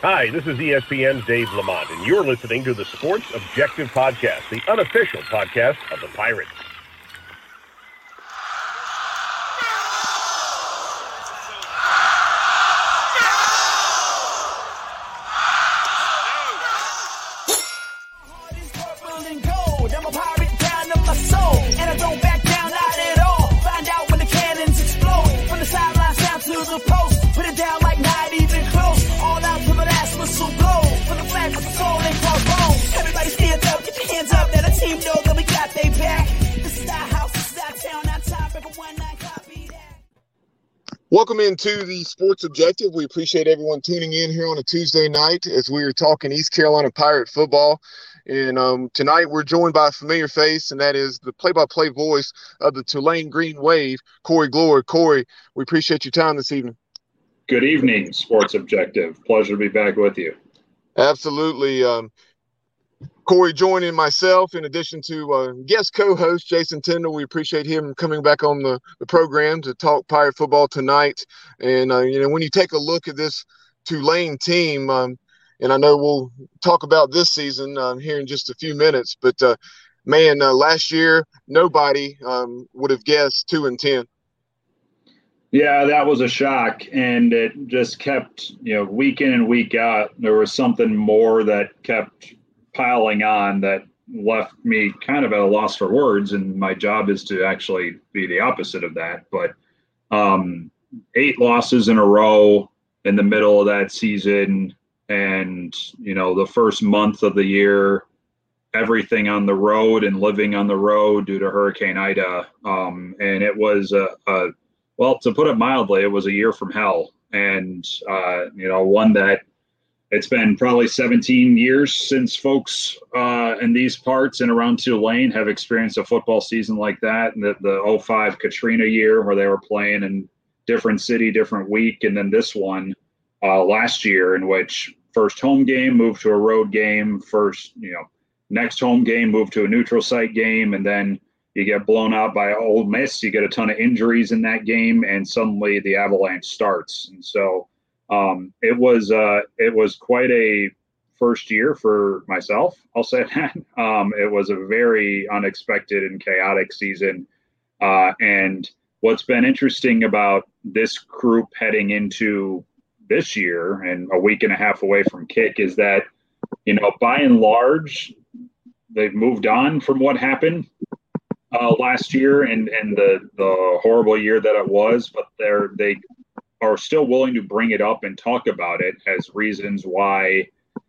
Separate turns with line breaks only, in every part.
Hi, this is ESPN's Dave Lamont, and you're listening to the Sports Objective Podcast, the unofficial podcast of the Pirates.
Welcome into the Sports Objective. We appreciate everyone tuning in here on a Tuesday night as we are talking East Carolina Pirate football. And tonight we're joined by a familiar face, and that is the play-by-play voice of the Tulane Green Wave, Corey Glory. Corey, we appreciate your time this evening.
Good evening, Sports Objective. Pleasure to be back with you.
Absolutely. Corey joining myself in addition to guest co-host Jason Tyndall. We appreciate him coming back on the program to talk Pirate football tonight. And, when you take a look at this Tulane team, and I know we'll talk about this season here in just a few minutes, but, last year nobody would have guessed 2-10.
Yeah, that was a shock, and it just kept, week in and week out, there was something more that kept piling on that left me kind of at a loss for words, and my job is to actually be the opposite of that. But 8 losses in a row in the middle of that season, and the first month of the year, everything on the road and living on the road due to Hurricane Ida, and it was well, to put it mildly, it was a year from hell, and one that it's been probably 17 years since folks in these parts and around Tulane have experienced a football season like that. And the 05 Katrina year where they were playing in different city, different week. And then this one last year in which first home game moved to a road game, next home game moved to a neutral site game. And then you get blown out by Ole Miss. You get a ton of injuries in that game. And suddenly the avalanche starts. And so it was quite a first year for myself. I'll say that. It was a very unexpected and chaotic season. And what's been interesting about this group heading into this year and a week and a half away from kick is that, by and large, they've moved on from what happened last year and the horrible year that it was, but they are still willing to bring it up and talk about it as reasons why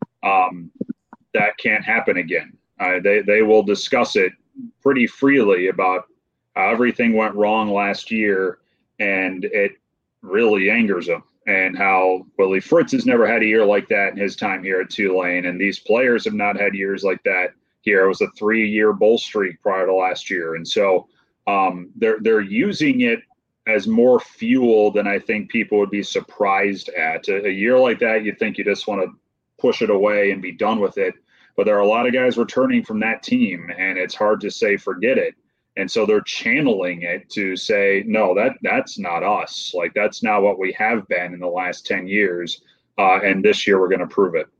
that can't happen again. They will discuss it pretty freely about how everything went wrong last year, and it really angers them, and how Willie Fritz has never had a year like that in his time here at Tulane, and these players have not had years like that here. It was a 3-year bowl streak prior to last year, and so they're using it as more fuel than I think people would be surprised at. A year like that, you think you just want to push it away and be done with it. But there are a lot of guys returning from that team, and it's hard to say forget it. And so they're channeling it to say, no, that's not us. Like, that's not what we have been in the last 10 years. And this year we're going to prove it.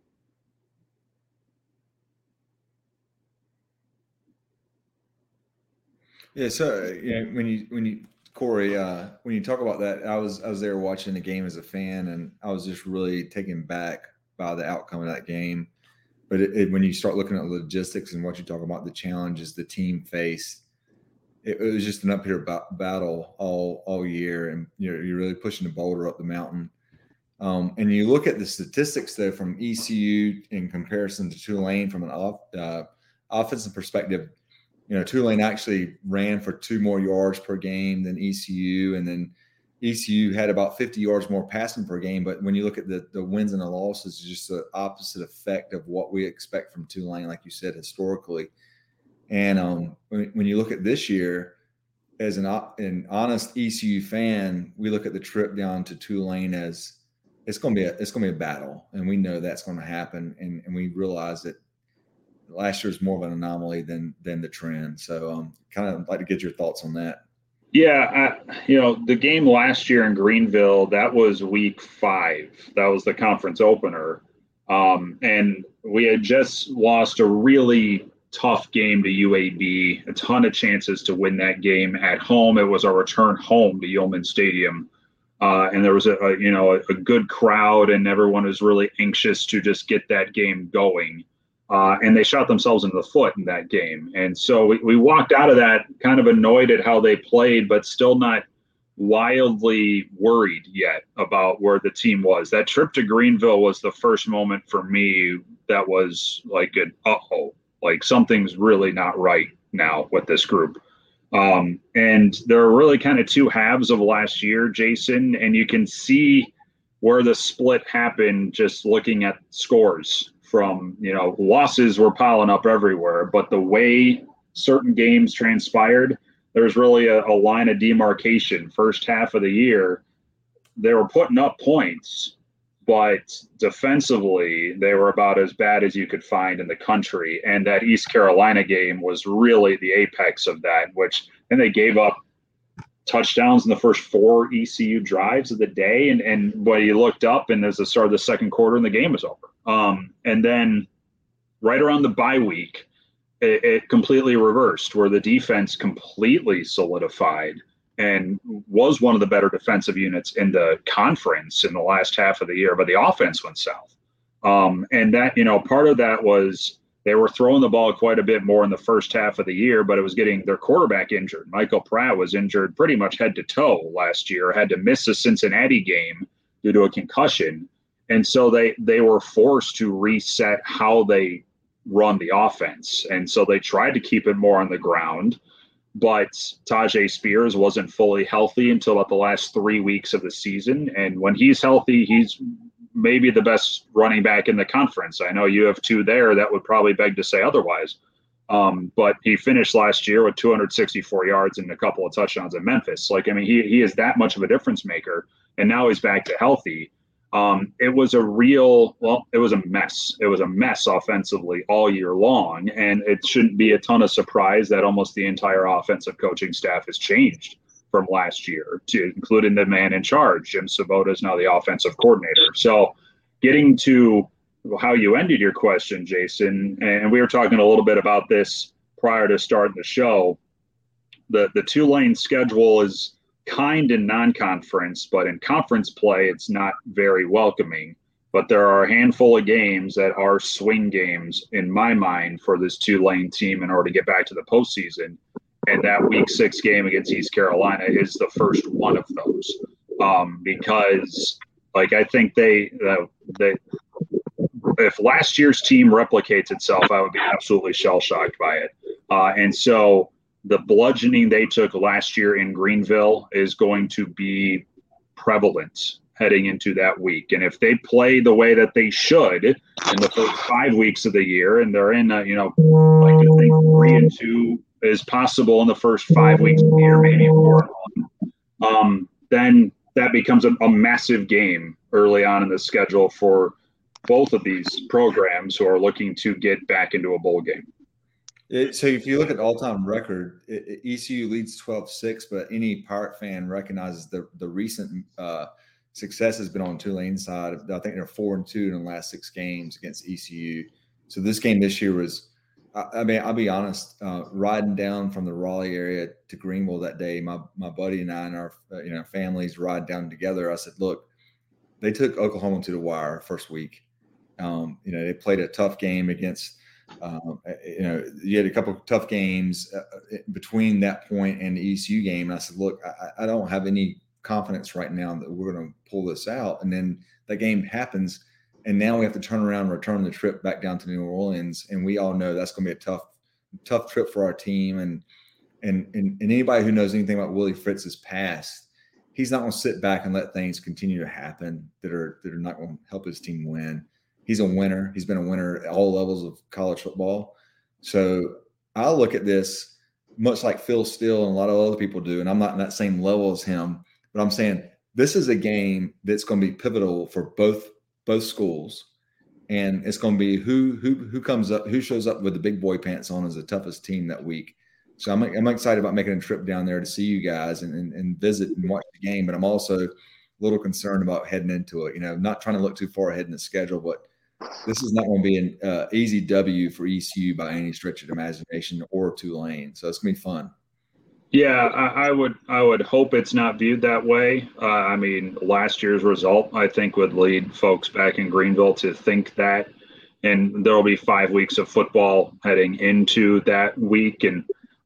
Yeah, so when you Corey, when you talk about that, I was there watching the game as a fan, and I was just really taken back by the outcome of that game. But when you start looking at the logistics and what you talk about, the challenges the team faced, it was just an uphill battle all year, and you're really pushing the boulder up the mountain. And you look at the statistics though from ECU in comparison to Tulane from an offensive perspective. Tulane actually ran for 2 more yards per game than ECU, and then ECU had about 50 yards more passing per game. But when you look at the wins and the losses, it's just the opposite effect of what we expect from Tulane, like you said, historically. And when you look at this year, as an honest ECU fan, we look at the trip down to Tulane as it's going to be a battle, and we know that's going to happen, and we realize that last year was more of an anomaly than the trend. So kind of like to get your thoughts on that.
Yeah, the game last year in Greenville, that was week 5. That was the conference opener. And we had just lost a really tough game to UAB, a ton of chances to win that game at home. It was our return home to Yeoman Stadium. And there was a good crowd, and everyone was really anxious to just get that game going. And they shot themselves in the foot in that game. And so we walked out of that kind of annoyed at how they played, but still not wildly worried yet about where the team was. That trip to Greenville was the first moment for me that was like like something's really not right now with this group. And there are really kind of two halves of last year, Jason, and you can see where the split happened just looking at scores from, losses were piling up everywhere, but the way certain games transpired, there's really a line of demarcation. First half of the year, they were putting up points, but defensively, they were about as bad as you could find in the country. And that East Carolina game was really the apex of that, and they gave up touchdowns in the first 4 ECU drives of the day. And when you looked up and there's the start of the second quarter and the game was over. And then right around the bye week, it completely reversed, where the defense completely solidified and was one of the better defensive units in the conference in the last half of the year, but the offense went south. And that, part of that was they were throwing the ball quite a bit more in the first half of the year, but it was getting their quarterback injured. Michael Pratt was injured pretty much head to toe last year, had to miss the Cincinnati game due to a concussion. And so they were forced to reset how they run the offense. And so they tried to keep it more on the ground, but Tajay Spears wasn't fully healthy until about the last 3 weeks of the season. And when he's healthy, he's maybe the best running back in the conference. I know you have 2 there that would probably beg to say otherwise. But he finished last year with 264 yards and a couple of touchdowns in Memphis. He is that much of a difference maker, and now he's back to healthy. It was a mess. It was a mess offensively all year long, and it shouldn't be a ton of surprise that almost the entire offensive coaching staff has changed from last year, to including the man in charge. Jim Sabota is now the offensive coordinator. So getting to how you ended your question, Jason, and we were talking a little bit about this prior to starting the show, the Tulane schedule is kind in non-conference, but in conference play, it's not very welcoming. But there are a handful of games that are swing games in my mind for this Tulane team in order to get back to the postseason. And that Week 6 game against East Carolina is the first one of those, because I think they if last year's team replicates itself, I would be absolutely shell-shocked by it. And so the bludgeoning they took last year in Greenville is going to be prevalent heading into that week. And if they play the way that they should in the first 5 weeks of the year, and they're in, like to think 3-2 is possible in the first 5 weeks of the year, maybe 4-1, then that becomes a massive game early on in the schedule for both of these programs who are looking to get back into a bowl game.
So if you look at the all-time record, ECU leads 12-6, but any Pirate fan recognizes the recent success has been on Tulane's side. I think they're 4-2 in the last 6 games against ECU. So this game this year was, I'll be honest, riding down from the Raleigh area to Greenville that day, my buddy and I and our families ride down together. I said, look, they took Oklahoma to the wire first week. They played a tough game against you had a couple of tough games between that point and the ECU game. And I said, look, I don't have any confidence right now that we're going to pull this out. And then that game happens, and now we have to turn around and return the trip back down to New Orleans. And we all know that's going to be a tough trip for our team. And anybody who knows anything about Willie Fritz's past, he's not going to sit back and let things continue to happen that are not going to help his team win. He's a winner. He's been a winner at all levels of college football. So I look at this much like Phil Steele and a lot of other people do, and I'm not in that same level as him, but I'm saying this is a game that's going to be pivotal for both schools, and it's going to be who comes up, who shows up with the big boy pants on as the toughest team that week. So I'm excited about making a trip down there to see you guys and visit and watch the game, but I'm also a little concerned about heading into it. Not trying to look too far ahead in the schedule, but this is not going to be an easy W for ECU by any stretch of the imagination or Tulane. So it's going to be fun.
Yeah, I would hope it's not viewed that way. I mean, last year's result, I think, would lead folks back in Greenville to think that. And there will be 5 weeks of football heading into that week. And,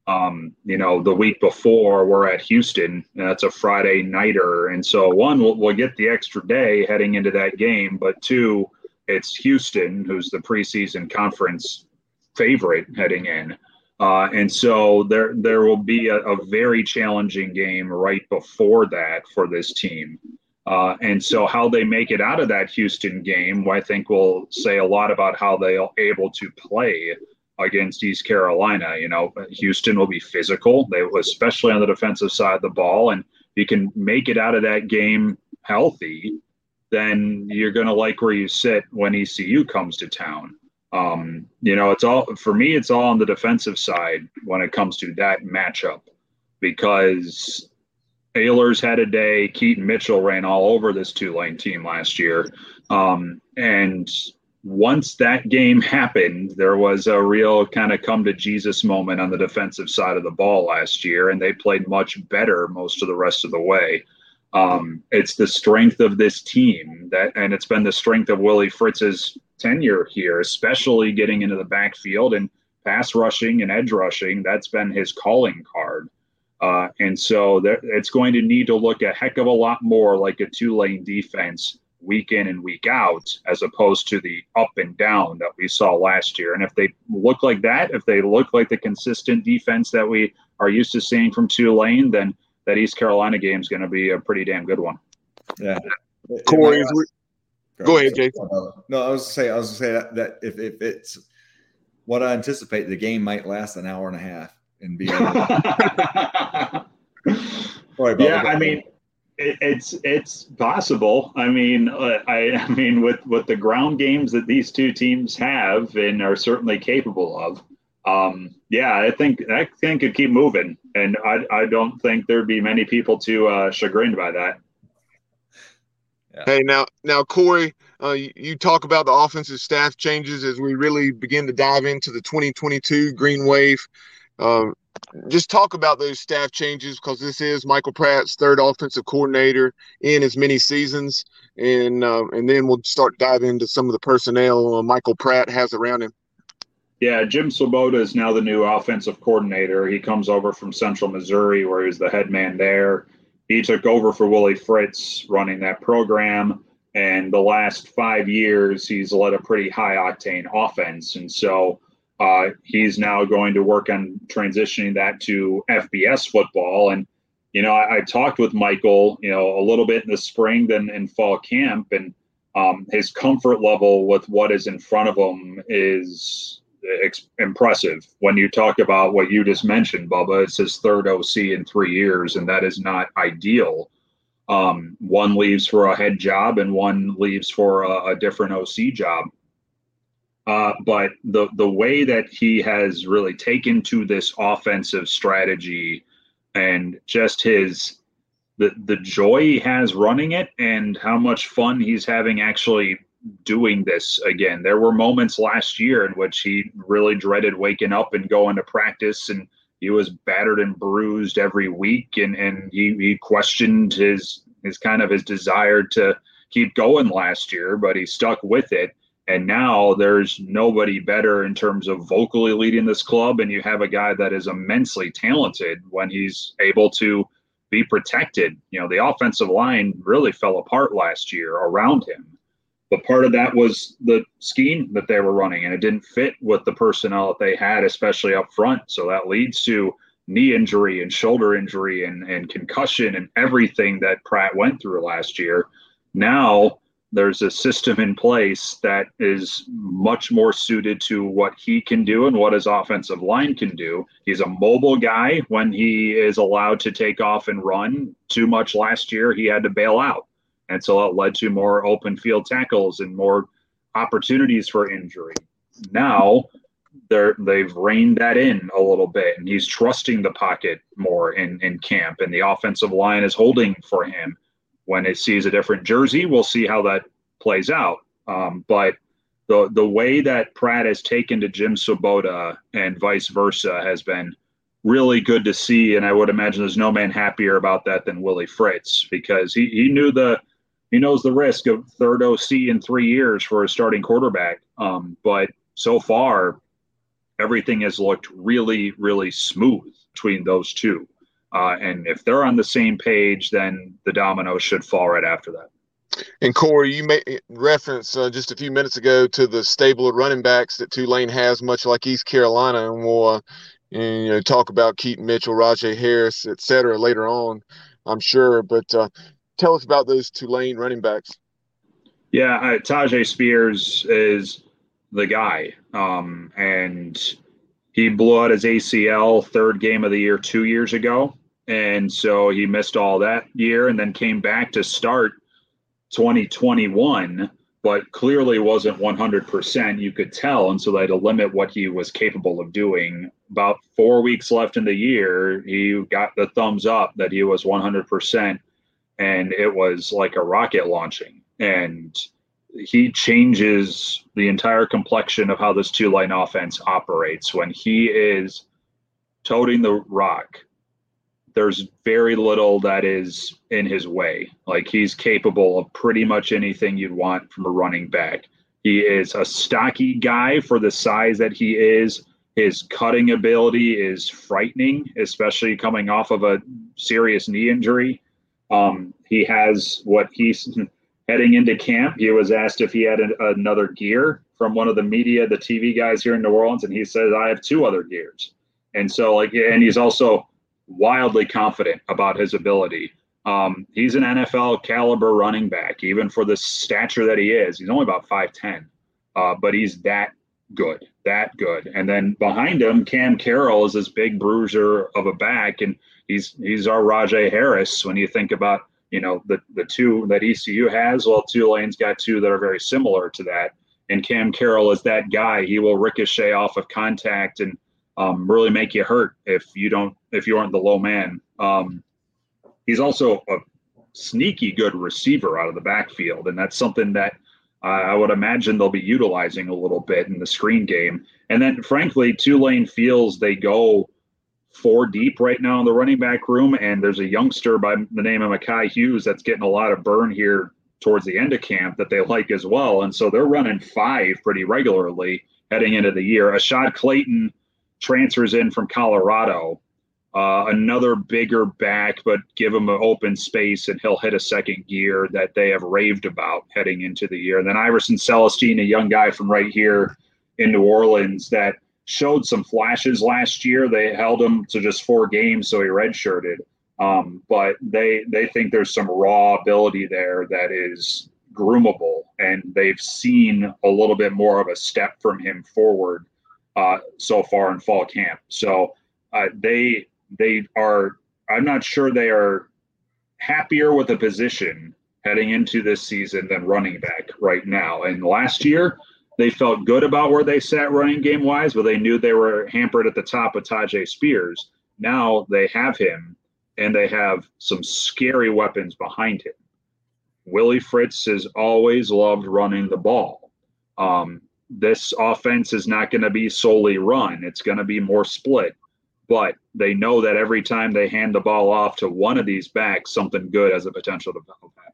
the week before we're at Houston, and that's a Friday nighter. And so, one, we'll get the extra day heading into that game. But two, it's Houston, who's the preseason conference favorite heading in. And so there will be a very challenging game right before that for this team. And so how they make it out of that Houston game, I think will say a lot about how they're able to play against East Carolina. Houston will be physical, especially on the defensive side of the ball. And if you can make it out of that game healthy, then you're going to like where you sit when ECU comes to town. It's all on the defensive side when it comes to that matchup, because Ehlers had a day. Keaton Mitchell ran all over this Tulane team last year. And once that game happened, there was a real kind of come to Jesus moment on the defensive side of the ball last year, and they played much better most of the rest of the way. It's the strength of this team and it's been the strength of Willie Fritz's tenure here, especially getting into the backfield and pass rushing and edge rushing. That's been his calling card. And so it's going to need to look a heck of a lot more like a Tulane defense week in and week out, as opposed to the up and down that we saw last year. And if they look like that, if they look like the consistent defense that we are used to seeing from Tulane, then that East Carolina game is going to be a pretty damn good one.
Yeah.
Corey, go ahead, Jason.
No, I was going to say that if it's what I anticipate, the game might last an hour and a half and be.
I mean, it's possible. I mean, with the ground games that these two teams have and are certainly capable of. I think that thing could keep moving, and I don't think there'd be many people too chagrined by that.
Yeah. Hey, now, Corey, you talk about the offensive staff changes as we really begin to dive into the 2022 Green Wave. Just talk about those staff changes, because this is Michael Pratt's third offensive coordinator in as many seasons, and then we'll start diving into some of the personnel Michael Pratt has around him.
Yeah, Jim Swoboda is now the new offensive coordinator. He comes over from Central Missouri, where he's the head man there. He took over for Willie Fritz running that program, and the last 5 years he's led a pretty high-octane offense. And so he's now going to work on transitioning that to FBS football. And, I talked with Michael, a little bit in the spring, then in fall camp, and his comfort level with what is in front of him is impressive. When you talk about what you just mentioned, Bubba, it's his third OC in 3 years, and that is not ideal. One leaves for a head job and one leaves for a different OC job. But the way that he has really taken to this offensive strategy, and just the joy he has running it, and how much fun he's having actually doing this again. There were moments last year in which he really dreaded waking up and going to practice, and he was battered and bruised every week, and he questioned his desire to keep going last year, but he stuck with it. And now there's nobody better in terms of vocally leading this club, and you have a guy that is immensely talented when he's able to be protected. The offensive line really fell apart last year around him. But part of that was the scheme that they were running, and it didn't fit with the personnel that they had, especially up front. So that leads to knee injury and shoulder injury and concussion and everything that Pratt went through last year. Now there's a system in place that is much more suited to what he can do and what his offensive line can do. He's a mobile guy when he is allowed to take off and run. Too much last year, he had to bail out. And so it led to more open field tackles and more opportunities for injury. Now they've reined that in a little bit, and he's trusting the pocket more in camp, and the offensive line is holding for him. When it sees a different jersey, we'll see how that plays out. But the way that Pratt has taken to Jim Swoboda and vice versa has been really good to see. And I would imagine there's no man happier about that than Willie Fritz, because he knows the risk of third OC in 3 years for a starting quarterback. But so far, everything has looked really, really smooth between those two. And if they're on the same page, then the dominoes should fall right after that.
And Corey, you made reference just a few minutes ago to the stable of running backs that Tulane has, much like East Carolina, and we'll talk about Keaton Mitchell, Rajay Harris, et cetera, later on, I'm sure. But tell us about those Tulane running backs.
Yeah, Tyjae Spears is the guy, and he blew out his ACL third game of the year 2 years ago, and so he missed all that year and then came back to start 2021, but clearly wasn't 100%. You could tell, and so they had to limit what he was capable of doing. About 4 weeks left in the year, he got the thumbs up that he was 100%, and it was like a rocket launching. And he changes the entire complexion of how this Tulane offense operates. When he is toting the rock, there's very little that is in his way. Like, he's capable of pretty much anything you'd want from a running back. He is a stocky guy for the size that he is. His cutting ability is frightening, especially coming off of a serious knee injury. He has what he's heading into camp. He was asked if he had another gear from one of the media, the TV guys here in New Orleans, and he said, I have 2 other gears. And so, and he's also wildly confident about his ability. He's an NFL caliber running back, even for the stature that he is. He's only about 5'10", but he's that good. And then behind him, Cam Carroll is this big bruiser of a back, and he's our Rajay Harris. When you think about, the two that ECU has, well, Tulane's got 2 that are very similar to that. And Cam Carroll is that guy. He will ricochet off of contact and really make you hurt if you aren't the low man. He's also a sneaky good receiver out of the backfield, and that's something that I would imagine they'll be utilizing a little bit in the screen game. And then, frankly, Tulane feels they go 4 deep right now in the running back room, and there's a youngster by the name of Mekhi Hughes that's getting a lot of burn here towards the end of camp that they like as well. And so they're running 5 pretty regularly heading into the year. Ashad Clayton transfers in from Colorado, another bigger back, but give him an open space and he'll hit a second gear that they have raved about heading into the year. And then Iverson Celestine, a young guy from right here in New Orleans that showed some flashes last year. They held him to just 4 games, so he redshirted. But they think there's some raw ability there that is groomable, and they've seen a little bit more of a step from him forward so far in fall camp. So they are, I'm not sure they are happier with the position heading into this season than running back right now. And last year they felt good about where they sat running game wise, but they knew they were hampered at the top with Tyjae Spears. Now they have him, and they have some scary weapons behind him. Willie Fritz has always loved running the ball. This offense is not going to be solely run. It's going to be more split. But they know that every time they hand the ball off to one of these backs, something good has the potential to happen.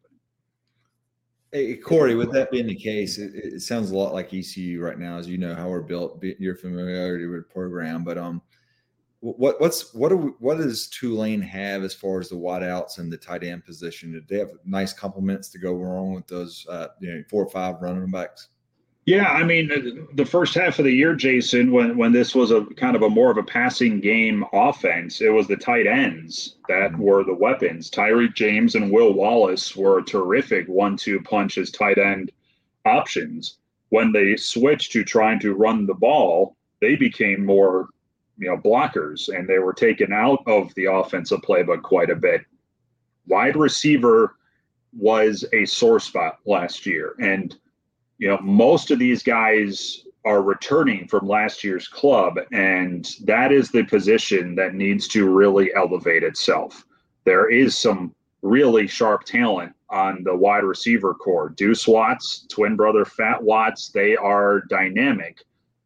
Hey, Corey, with that being the case, it sounds a lot like ECU right now, as you know how we're built, your familiarity with the program. But what does Tulane have as far as the wideouts and the tight end position? Did they have nice complements to go wrong with those 4 or 5 running backs?
Yeah, I mean, the first half of the year, Jason, when this was a kind of a more of a passing game offense, it was the tight ends that were the weapons. Tyreek James and Will Wallace were terrific 1-2 punch as tight end options. When they switched to trying to run the ball, they became more, blockers, and they were taken out of the offensive playbook quite a bit. Wide receiver was a sore spot last year, and most of these guys are returning from last year's club, and that is the position that needs to really elevate itself. There is some really sharp talent on the wide receiver core. Deuce Watts, twin brother Fat Watts, they are dynamic.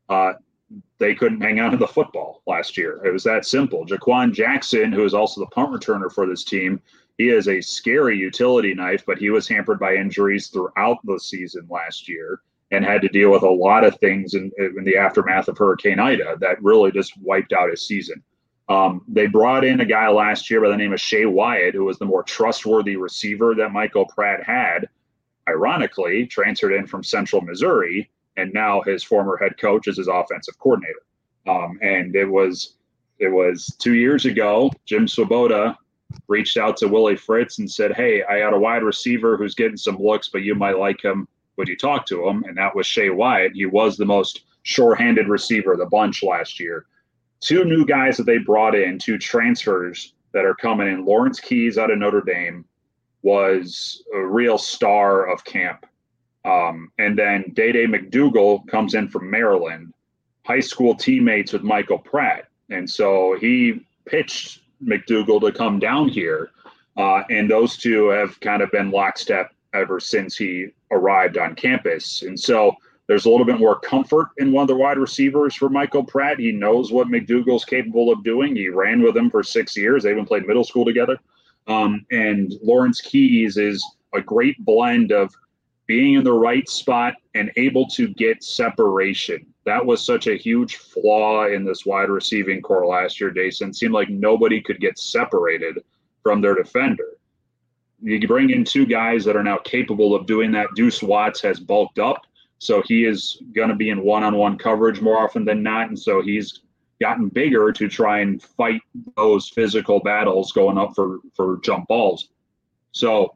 They couldn't hang on to the football last year. It was that simple. Jaquan Jackson, who is also the punt returner for this team, he is a scary utility knife, but he was hampered by injuries throughout the season last year and had to deal with a lot of things in the aftermath of Hurricane Ida that really just wiped out his season. They brought in a guy last year by the name of Shea Wyatt, who was the more trustworthy receiver that Michael Pratt had, ironically, transferred in from Central Missouri, and now his former head coach is his offensive coordinator. And it was 2 years ago, Jim Swoboda reached out to Willie Fritz and said, hey, I got a wide receiver who's getting some looks, but you might like him. Would you talk to him? And that was Shea Wyatt. He was the most sure-handed receiver of the bunch last year. 2 new guys that they brought in, 2 transfers that are coming in. Lawrence Keys out of Notre Dame was a real star of camp. And then Day-Day McDougal comes in from Maryland, high school teammates with Michael Pratt. And so he pitched McDougal to come down here. And those 2 have kind of been lockstep ever since he arrived on campus. And so there's a little bit more comfort in one of the wide receivers for Michael Pratt. He knows what McDougal's capable of doing. He ran with him for 6 years. They even played middle school together. And Lawrence Keys is a great blend of being in the right spot and able to get separation. That was such a huge flaw in this wide receiving core last year, Jason. It seemed like nobody could get separated from their defender. You bring in 2 guys that are now capable of doing that. Deuce Watts has bulked up, so he is going to be in one-on-one coverage more often than not, and so he's gotten bigger to try and fight those physical battles going up for jump balls. So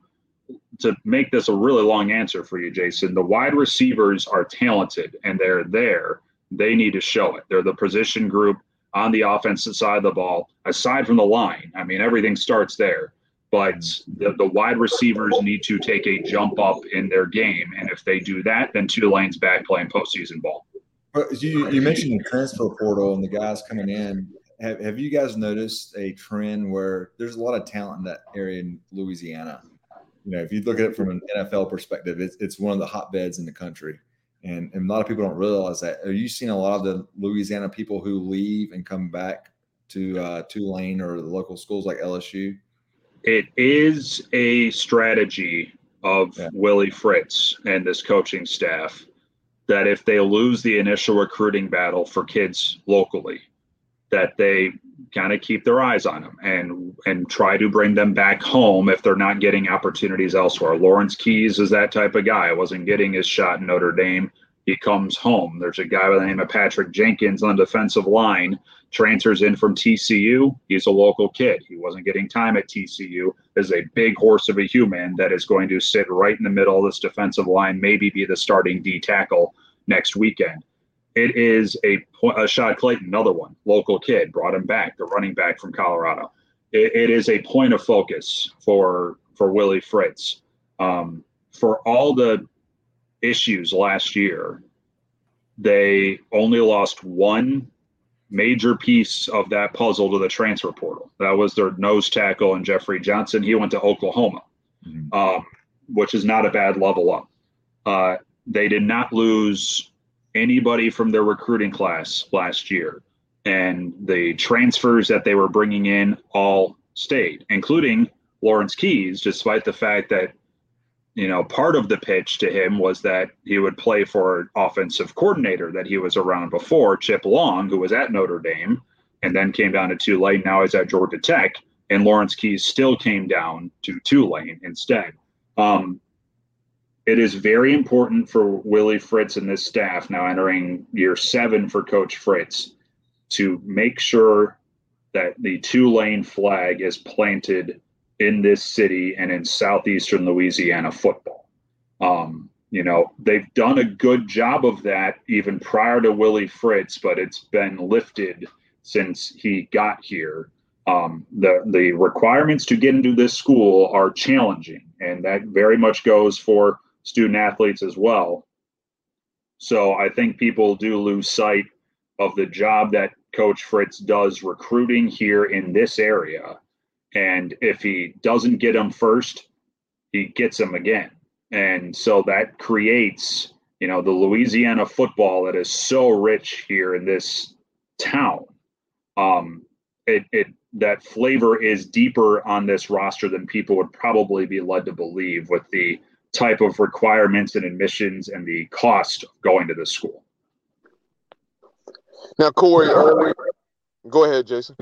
to make this a really long answer for you, Jason, the wide receivers are talented and they're there. They need to show it. They're the position group on the offensive side of the ball, aside from the line. I mean, everything starts there. But the wide receivers need to take a jump up in their game. And if they do that, then Tulane's back playing postseason ball.
But you mentioned the transfer portal and the guys coming in. Have you guys noticed a trend where there's a lot of talent in that area in Louisiana? You know, if you look at it from an NFL perspective, it's one of the hotbeds in the country. And a lot of people don't realize that. Are you seeing a lot of the Louisiana people who leave and come back to Tulane or the local schools like LSU?
It is a strategy of Willie Fritz and this coaching staff that if they lose the initial recruiting battle for kids locally, that they kind of keep their eyes on them and try to bring them back home if they're not getting opportunities elsewhere. Lawrence Keys is that type of guy. Wasn't getting his shot in Notre Dame. He comes home. There's a guy by the name of Patrick Jenkins on the defensive line, transfers in from TCU. He's a local kid. He wasn't getting time at TCU. Is a big horse of a human that is going to sit right in the middle of this defensive line, maybe be the starting D tackle next weekend. It is a Shad Clayton, another one, local kid, brought him back, the running back from Colorado. It is a point of focus for Willie Fritz. For all the issues last year, they only lost one major piece of that puzzle to the transfer portal. That was their nose tackle and Jeffrey Johnson. He went to Oklahoma, which is not a bad level up. They did not lose anybody from their recruiting class last year. And the transfers that they were bringing in all stayed, including Lawrence Keys, despite the fact that, you know, part of the pitch to him was that he would play for an offensive coordinator that he was around before, Chip Long, who was at Notre Dame and then came down to Tulane. Now he's at Georgia Tech, and Lawrence Keys still came down to Tulane instead. It is very important for Willie Fritz and this staff, now entering year 7 for Coach Fritz, to make sure that the Tulane flag is planted in this city and in southeastern Louisiana football. You know, they've done a good job of that even prior to Willie Fritz, but it's been lifted since he got here. The requirements to get into this school are challenging, and that very much goes for student athletes as well. So I think people do lose sight of the job that Coach Fritz does recruiting here in this area. And if he doesn't get them first, he gets them again. And so that creates, the Louisiana football that is so rich here in this town. That flavor is deeper on this roster than people would probably be led to believe, with the type of requirements and admissions and the cost of going to the school.
Now, Corey, go ahead, Jason.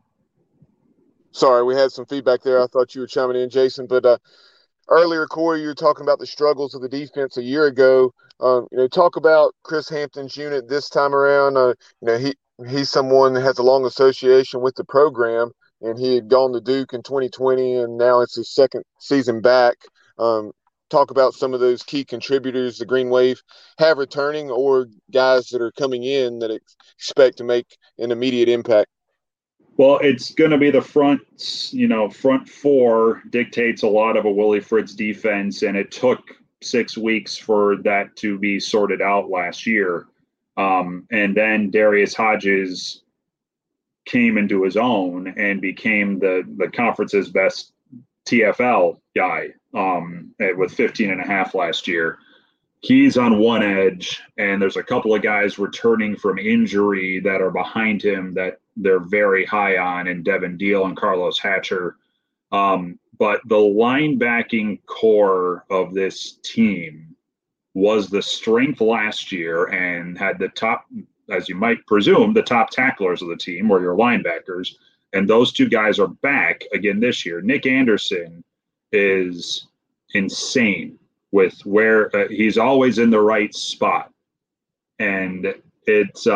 Sorry, we had some feedback there. I thought you were chiming in, Jason. But earlier, Corey, you were talking about the struggles of the defense a year ago. Talk about Chris Hampton's unit this time around. He's someone that has a long association with the program, and he had gone to Duke in 2020, and now it's his second season back. Talk about some of those key contributors the Green Wave have returning, or guys that are coming in that expect to make an immediate impact.
Well, it's going to be the front four dictates a lot of a Willie Fritz defense, and it took 6 weeks for that to be sorted out last year. And then Darius Hodges came into his own and became the conference's best TFL guy with 15.5 last year. He's on one edge, and there's a couple of guys returning from injury that are behind him that they're very high on, and Devin Deal and Carlos Hatcher. But the linebacking core of this team was the strength last year and had the top, as you might presume, the top tacklers of the team were your linebackers. And those two guys are back again this year. Nick Anderson is insane with where he's always in the right spot. And it's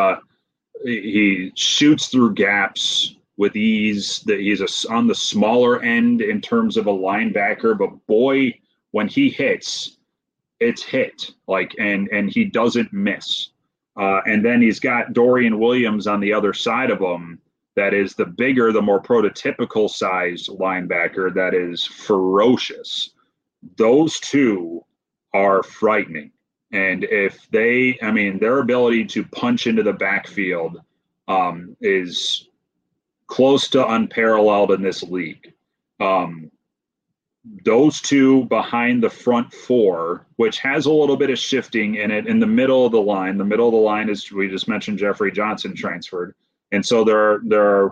he shoots through gaps with ease. That he's on the smaller end in terms of a linebacker, but boy, when he hits, it's hit and he doesn't miss. And then he's got Dorian Williams on the other side of him. That is the bigger, the more prototypical sized linebacker that is ferocious. Those two are frightening. And if their ability to punch into the backfield is close to unparalleled in this league. Those two behind the front four, which has a little bit of shifting in it in the middle of the line. The middle of the line is, we just mentioned Jeffrey Johnson transferred. And so there are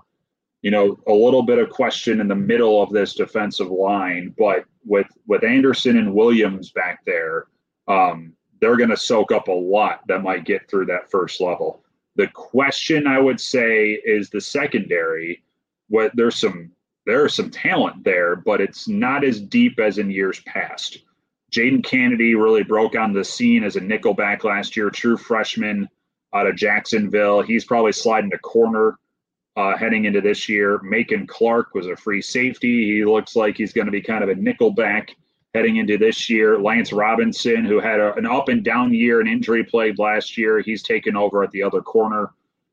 a little bit of question in the middle of this defensive line, but with Anderson and Williams back there, they're going to soak up a lot that might get through that first level. The question I would say is the secondary. There's some talent there, but it's not as deep as in years past. Jaden Kennedy really broke on the scene as a nickelback last year, true freshman out of Jacksonville. He's probably sliding to corner heading into this year. Macon Clark was a free safety. He looks like he's going to be kind of a nickelback heading into this year. Lance Robinson, who had an up and down year and injury plagued last year, he's taken over at the other corner.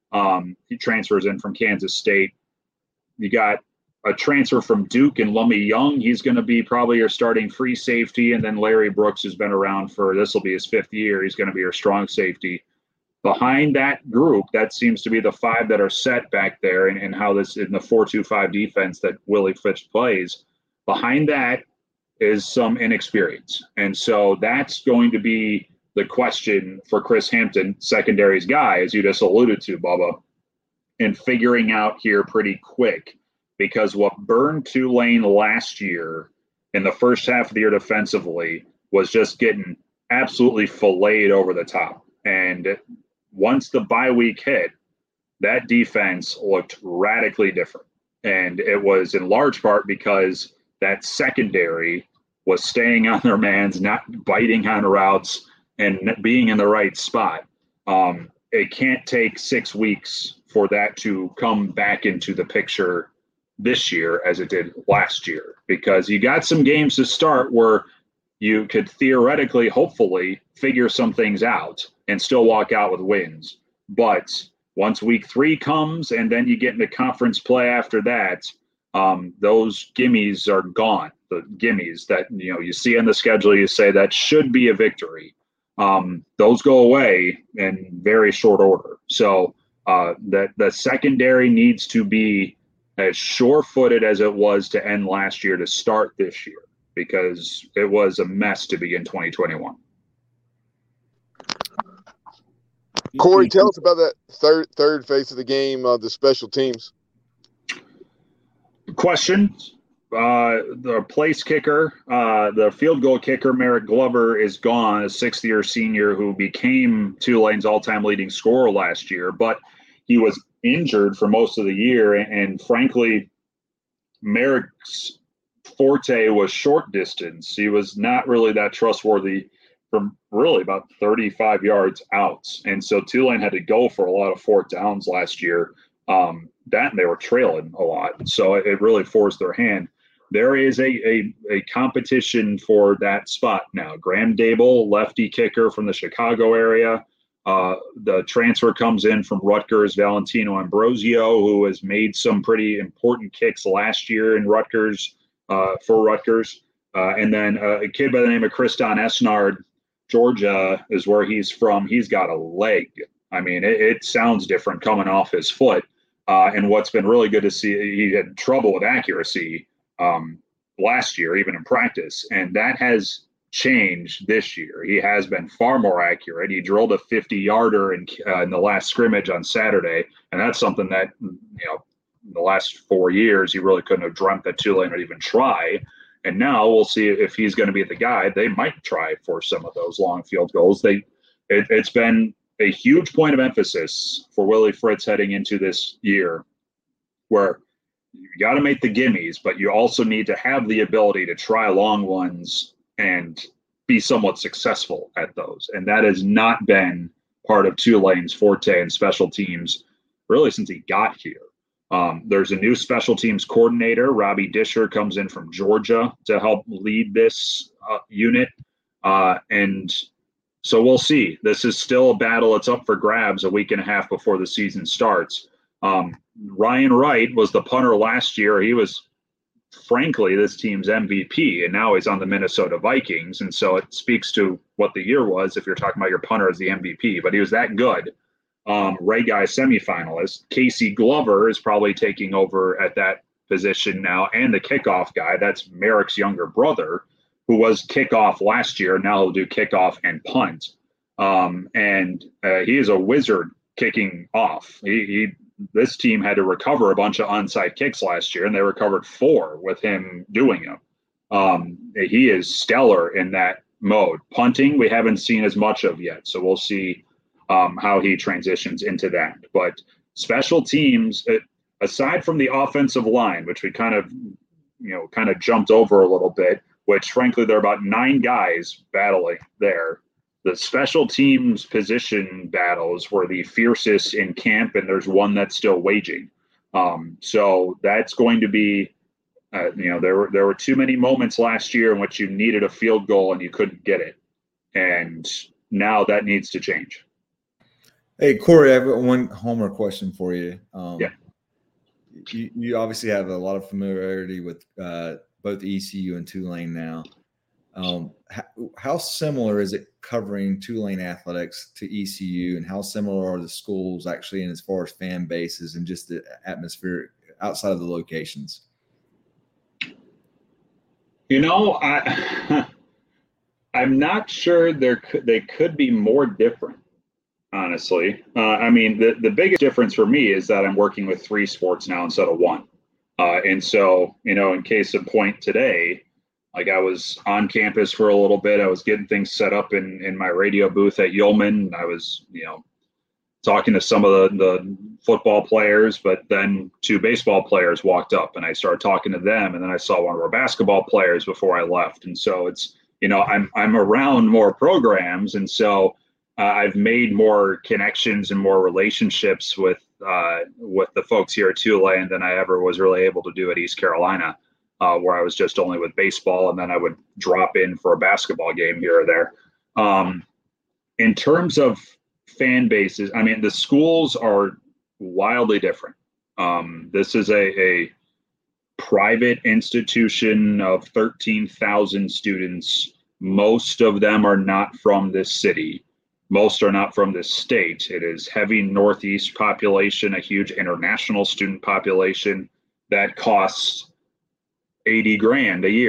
He transfers in from Kansas State. You got a transfer from Duke and Lummy Young. He's going to be probably your starting free safety. And then Larry Brooks has been around this will be his 5th year. He's going to be your strong safety. Behind that group, that seems to be the 5 that are set back there and how this in the 4-2-5 defense that Willie Fitz plays. Behind that is some inexperience. And so that's going to be the question for Chris Hampton, secondaries guy, as you just alluded to, Bubba, and figuring out here pretty quick. Because what burned Tulane last year in the first half of the year defensively was just getting absolutely filleted over the top. And once the bye week hit, that defense looked radically different. And it was in large part because that secondary was staying on their mans, not biting on routes, and being in the right spot. It can't take 6 weeks for that to come back into the picture this year as it did last year, because you got some games to start where you could theoretically, hopefully, figure some things out and still walk out with wins. But once week 3 comes and then you get into conference play after that, those gimmies are gone. The gimmies that you see on the schedule, you say that should be a victory. Those go away in very short order. So that the secondary needs to be as sure-footed as it was to end last year to start this year. because it was a mess to begin 2021.
Corey, tell us about that third phase of the game, the special teams.
Question. The place kicker, the field goal kicker, Merrick Glover, is gone, a sixth-year senior who became Tulane's all-time leading scorer last year, but he was injured for most of the year, and frankly, Merrick's forte was short distance. He was not really that trustworthy from really about 35 yards out. And so Tulane had to go for a lot of fourth downs last year. That and they were trailing a lot. So it really forced their hand. There is a competition for that spot now. Graham Dable, lefty kicker from the Chicago area. The transfer comes in from Rutgers, Valentino Ambrosio, who has made some pretty important kicks last year in Rutgers, for Rutgers. And then a kid by the name of Kriston Esnard, Georgia is where he's from. He's got a leg. I mean, it sounds different coming off his foot. And what's been really good to see, he had trouble with accuracy last year, even in practice. And that has changed this year. He has been far more accurate. He drilled a 50-yarder in the last scrimmage on Saturday. And that's something that, in the last 4 years, he really couldn't have dreamt that Tulane would even try. And now we'll see if he's going to be the guy. They might try for some of those long field goals. It's been a huge point of emphasis for Willie Fritz heading into this year, where you got to make the gimmies, but you also need to have the ability to try long ones and be somewhat successful at those. And that has not been part of Tulane's forte and special teams really since he got here. There's a new special teams coordinator. Robbie Disher comes in from Georgia to help lead this unit. And so we'll see. This is still a battle. It's up for grabs a week and a half before the season starts. Ryan Wright was the punter last year. He was, frankly, this team's MVP, and now he's on the Minnesota Vikings. And so it speaks to what the year was if you're talking about your punter as the MVP. But he was that good. Ray Guy semifinalist. Casey Glover is probably taking over at that position now, and the kickoff guy. That's Merrick's younger brother, who was kickoff last year. Now he'll do kickoff and punt. And he is a wizard kicking off. This team had to recover a bunch of onside kicks last year, and they recovered 4 with him doing them. He is stellar in that mode. Punting, we haven't seen as much of yet, so we'll see how he transitions into that. But special teams, aside from the offensive line, which we kind of jumped over a little bit, which frankly, there are about 9 guys battling there. The special teams position battles were the fiercest in camp, and there's one that's still waging. So that's going to be, there were too many moments last year in which you needed a field goal and you couldn't get it. And now that needs to change.
Hey, Corey, I have one homework question for you.
Yeah.
You obviously have a lot of familiarity with both ECU and Tulane now. How similar is it covering Tulane athletics to ECU, and how similar are the schools actually in as far as fan bases and just the atmosphere outside of the locations?
I'm not sure they could be more different, honestly. I mean, the biggest difference for me is that I'm working with 3 sports now instead of 1. And so, in case of point today, like I was on campus for a little bit. I was getting things set up in my radio booth at Yeoman. I was, talking to some of the football players, but then 2 baseball players walked up and I started talking to them. And then I saw one of our basketball players before I left. And so it's, I'm around more programs. And so I've made more connections and more relationships with the folks here at Tulane than I ever was really able to do at East Carolina. Where I was just only with baseball, and then I would drop in for a basketball game here or there. In terms of fan bases, I mean, the schools are wildly different. This is a private institution of 13,000 students. Most of them are not from this city. Most are not from this state. It is heavy Northeast population, a huge international student population that costs $80,000 a year.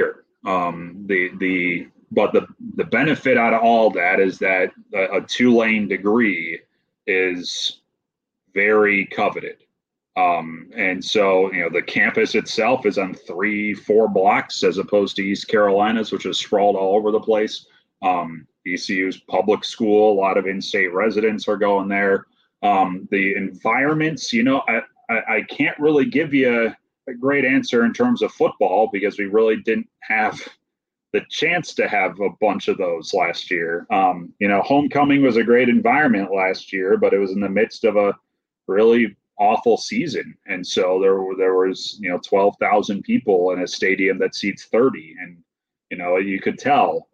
But the benefit out of all that is that a Tulane degree is very coveted. And so, the campus itself is on 3-4 blocks as opposed to East Carolina's, which is sprawled all over the place. ECU's public school, a lot of in-state residents are going there. The environments, I can't really give you a great answer in terms of football because we really didn't have the chance to have a bunch of those last year. Homecoming was a great environment last year, but it was in the midst of a really awful season. And so there was 12,000 people in a stadium that seats 30, and you could tell.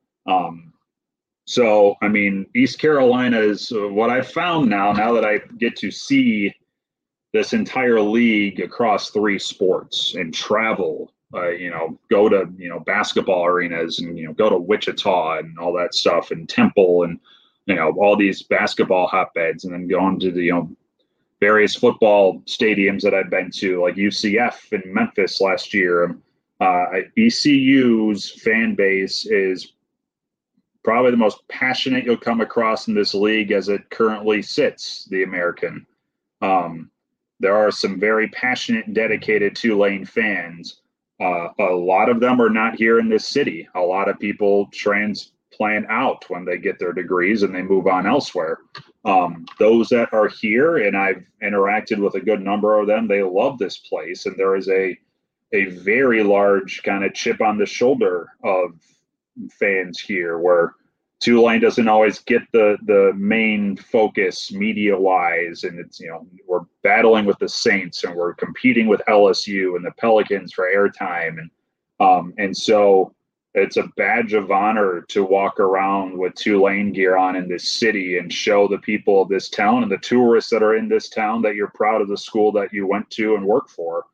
So I mean, East Carolina is what I've found now that I get to see this entire league across 3 sports and travel, go to basketball arenas and go to Wichita and all that stuff, and Temple, and all these basketball hotbeds, and then going to the various football stadiums that I've been to, like UCF in Memphis last year. ECU's fan base is probably the most passionate you'll come across in this league as it currently sits, the American. There are some very passionate and dedicated Tulane fans. A lot of them are not here in this city. A lot of people transplant out when they get their degrees and they move on elsewhere. Those that are here, and I've interacted with a good number of them, they love this place. And there is a very large kind of chip on the shoulder of fans here, where Tulane doesn't always get the main focus media wise. And it's, we're battling with the Saints and we're competing with LSU and the Pelicans for airtime. And so it's a badge of honor to walk around with Tulane gear on in this city and show the people of this town and the tourists that are in this town that you're proud of the school that you went to and work for.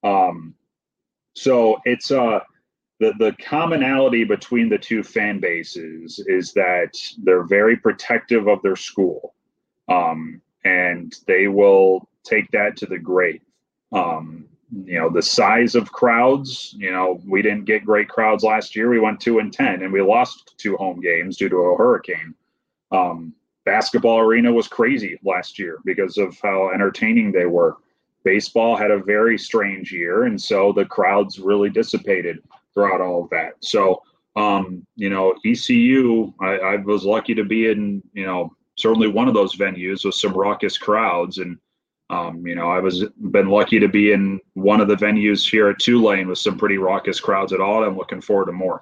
So it's the commonality between the 2 fan bases is that they're very protective of their school, and they will take that to the grave. The size of crowds, we didn't get great crowds last year. We went 2-10 and we lost 2 home games due to a hurricane. Basketball arena was crazy last year because of how entertaining they were. Baseball had a very strange year, and so the crowds really dissipated throughout all of that. So, ECU, I was lucky to be in, certainly one of those venues with some raucous crowds. And, been lucky to be in one of the venues here at Tulane with some pretty raucous crowds at all. I'm looking forward to more.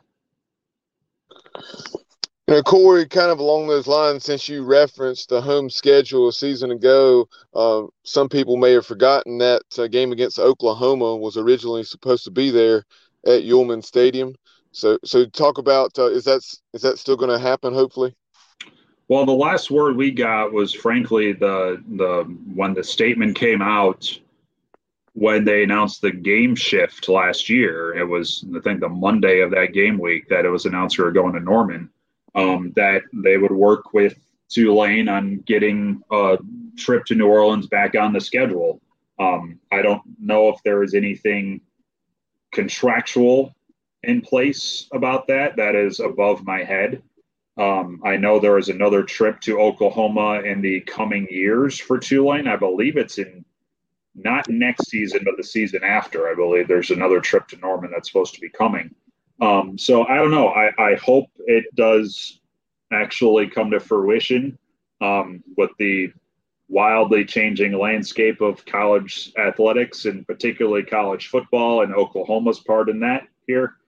Corey, kind of along those lines, since you referenced the home schedule a season ago, some people may have forgotten that game against Oklahoma was originally supposed to be there at Yulman Stadium. So talk about, is that still going to happen, hopefully?
Well, the last word we got was, frankly, when the statement came out when they announced the game shift last year. It was, I think, the Monday of that game week that it was announced we were going to Norman, that they would work with Tulane on getting a trip to New Orleans back on the schedule. I don't know if there is anything contractual in place about that. That is above my head. I know there is another trip to Oklahoma in the coming years for Tulane. I believe it's in not next season, but the season after. I believe there's another trip to Norman that's supposed to be coming. So I don't know. I hope it does actually come to fruition with the wildly changing landscape of college athletics, and particularly college football, and Oklahoma's part in that here.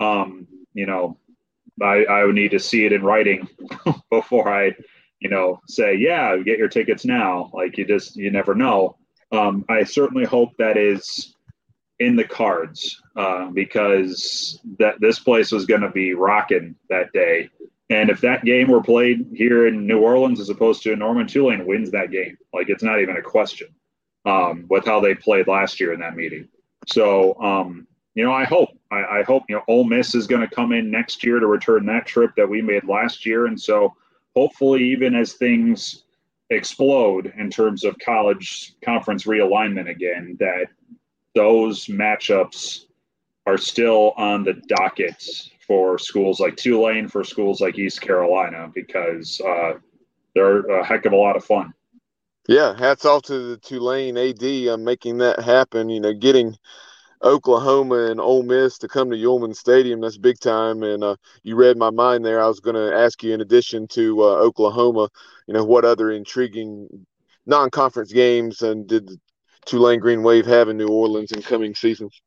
I would need to see it in writing before I, say, yeah, get your tickets now. Like, you never know. I certainly hope that is in the cards, because this place was going to be rocking that day. And if that game were played here in New Orleans as opposed to in Norman, Tulane wins that game. Like, it's not even a question, with how they played last year in that meeting. So, I hope Ole Miss is going to come in next year to return that trip that we made last year. And so hopefully, even as things explode in terms of college conference realignment again, that those matchups are still on the docket for schools like Tulane, for schools like East Carolina, because they're a heck of a lot of fun.
Yeah, hats off to the Tulane AD on making that happen. Getting Oklahoma and Ole Miss to come to Yulman Stadium, that's big time. And you read my mind there. I was going to ask you, in addition to Oklahoma, what other intriguing non-conference games and did the Tulane Green Wave have in New Orleans in coming seasons?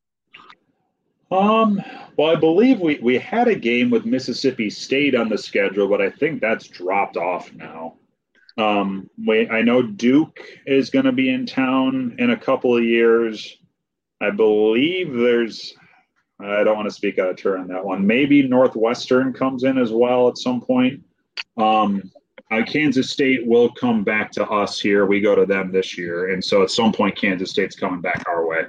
Well, I believe we had a game with Mississippi State on the schedule, but I think that's dropped off now. I know Duke is going to be in town in a couple of years. I believe I don't want to speak out of turn on that one. Maybe Northwestern comes in as well at some point. Kansas State will come back to us here. We go to them this year. And so at some point, Kansas State's coming back our way.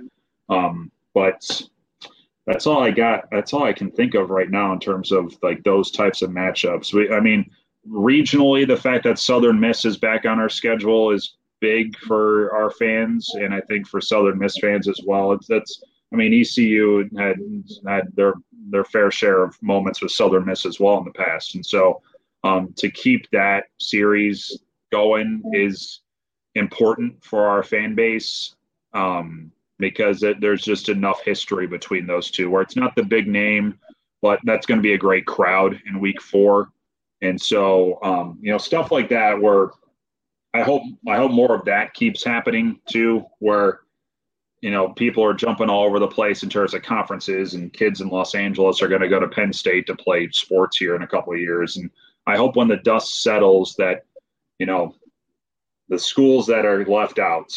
But that's all I got. That's all I can think of right now in terms of like those types of matchups. Regionally, the fact that Southern Miss is back on our schedule is big for our fans, and I think for Southern Miss fans as well. ECU had their fair share of moments with Southern Miss as well in the past, and so to keep that series going is important for our fan base because there's just enough history between those two where it's not the big name, but that's going to be a great crowd in week 4. And so, stuff like that where I hope more of that keeps happening too, where, people are jumping all over the place in terms of conferences, and kids in Los Angeles are going to go to Penn State to play sports here in a couple of years. And I hope when the dust settles that, the schools that are left out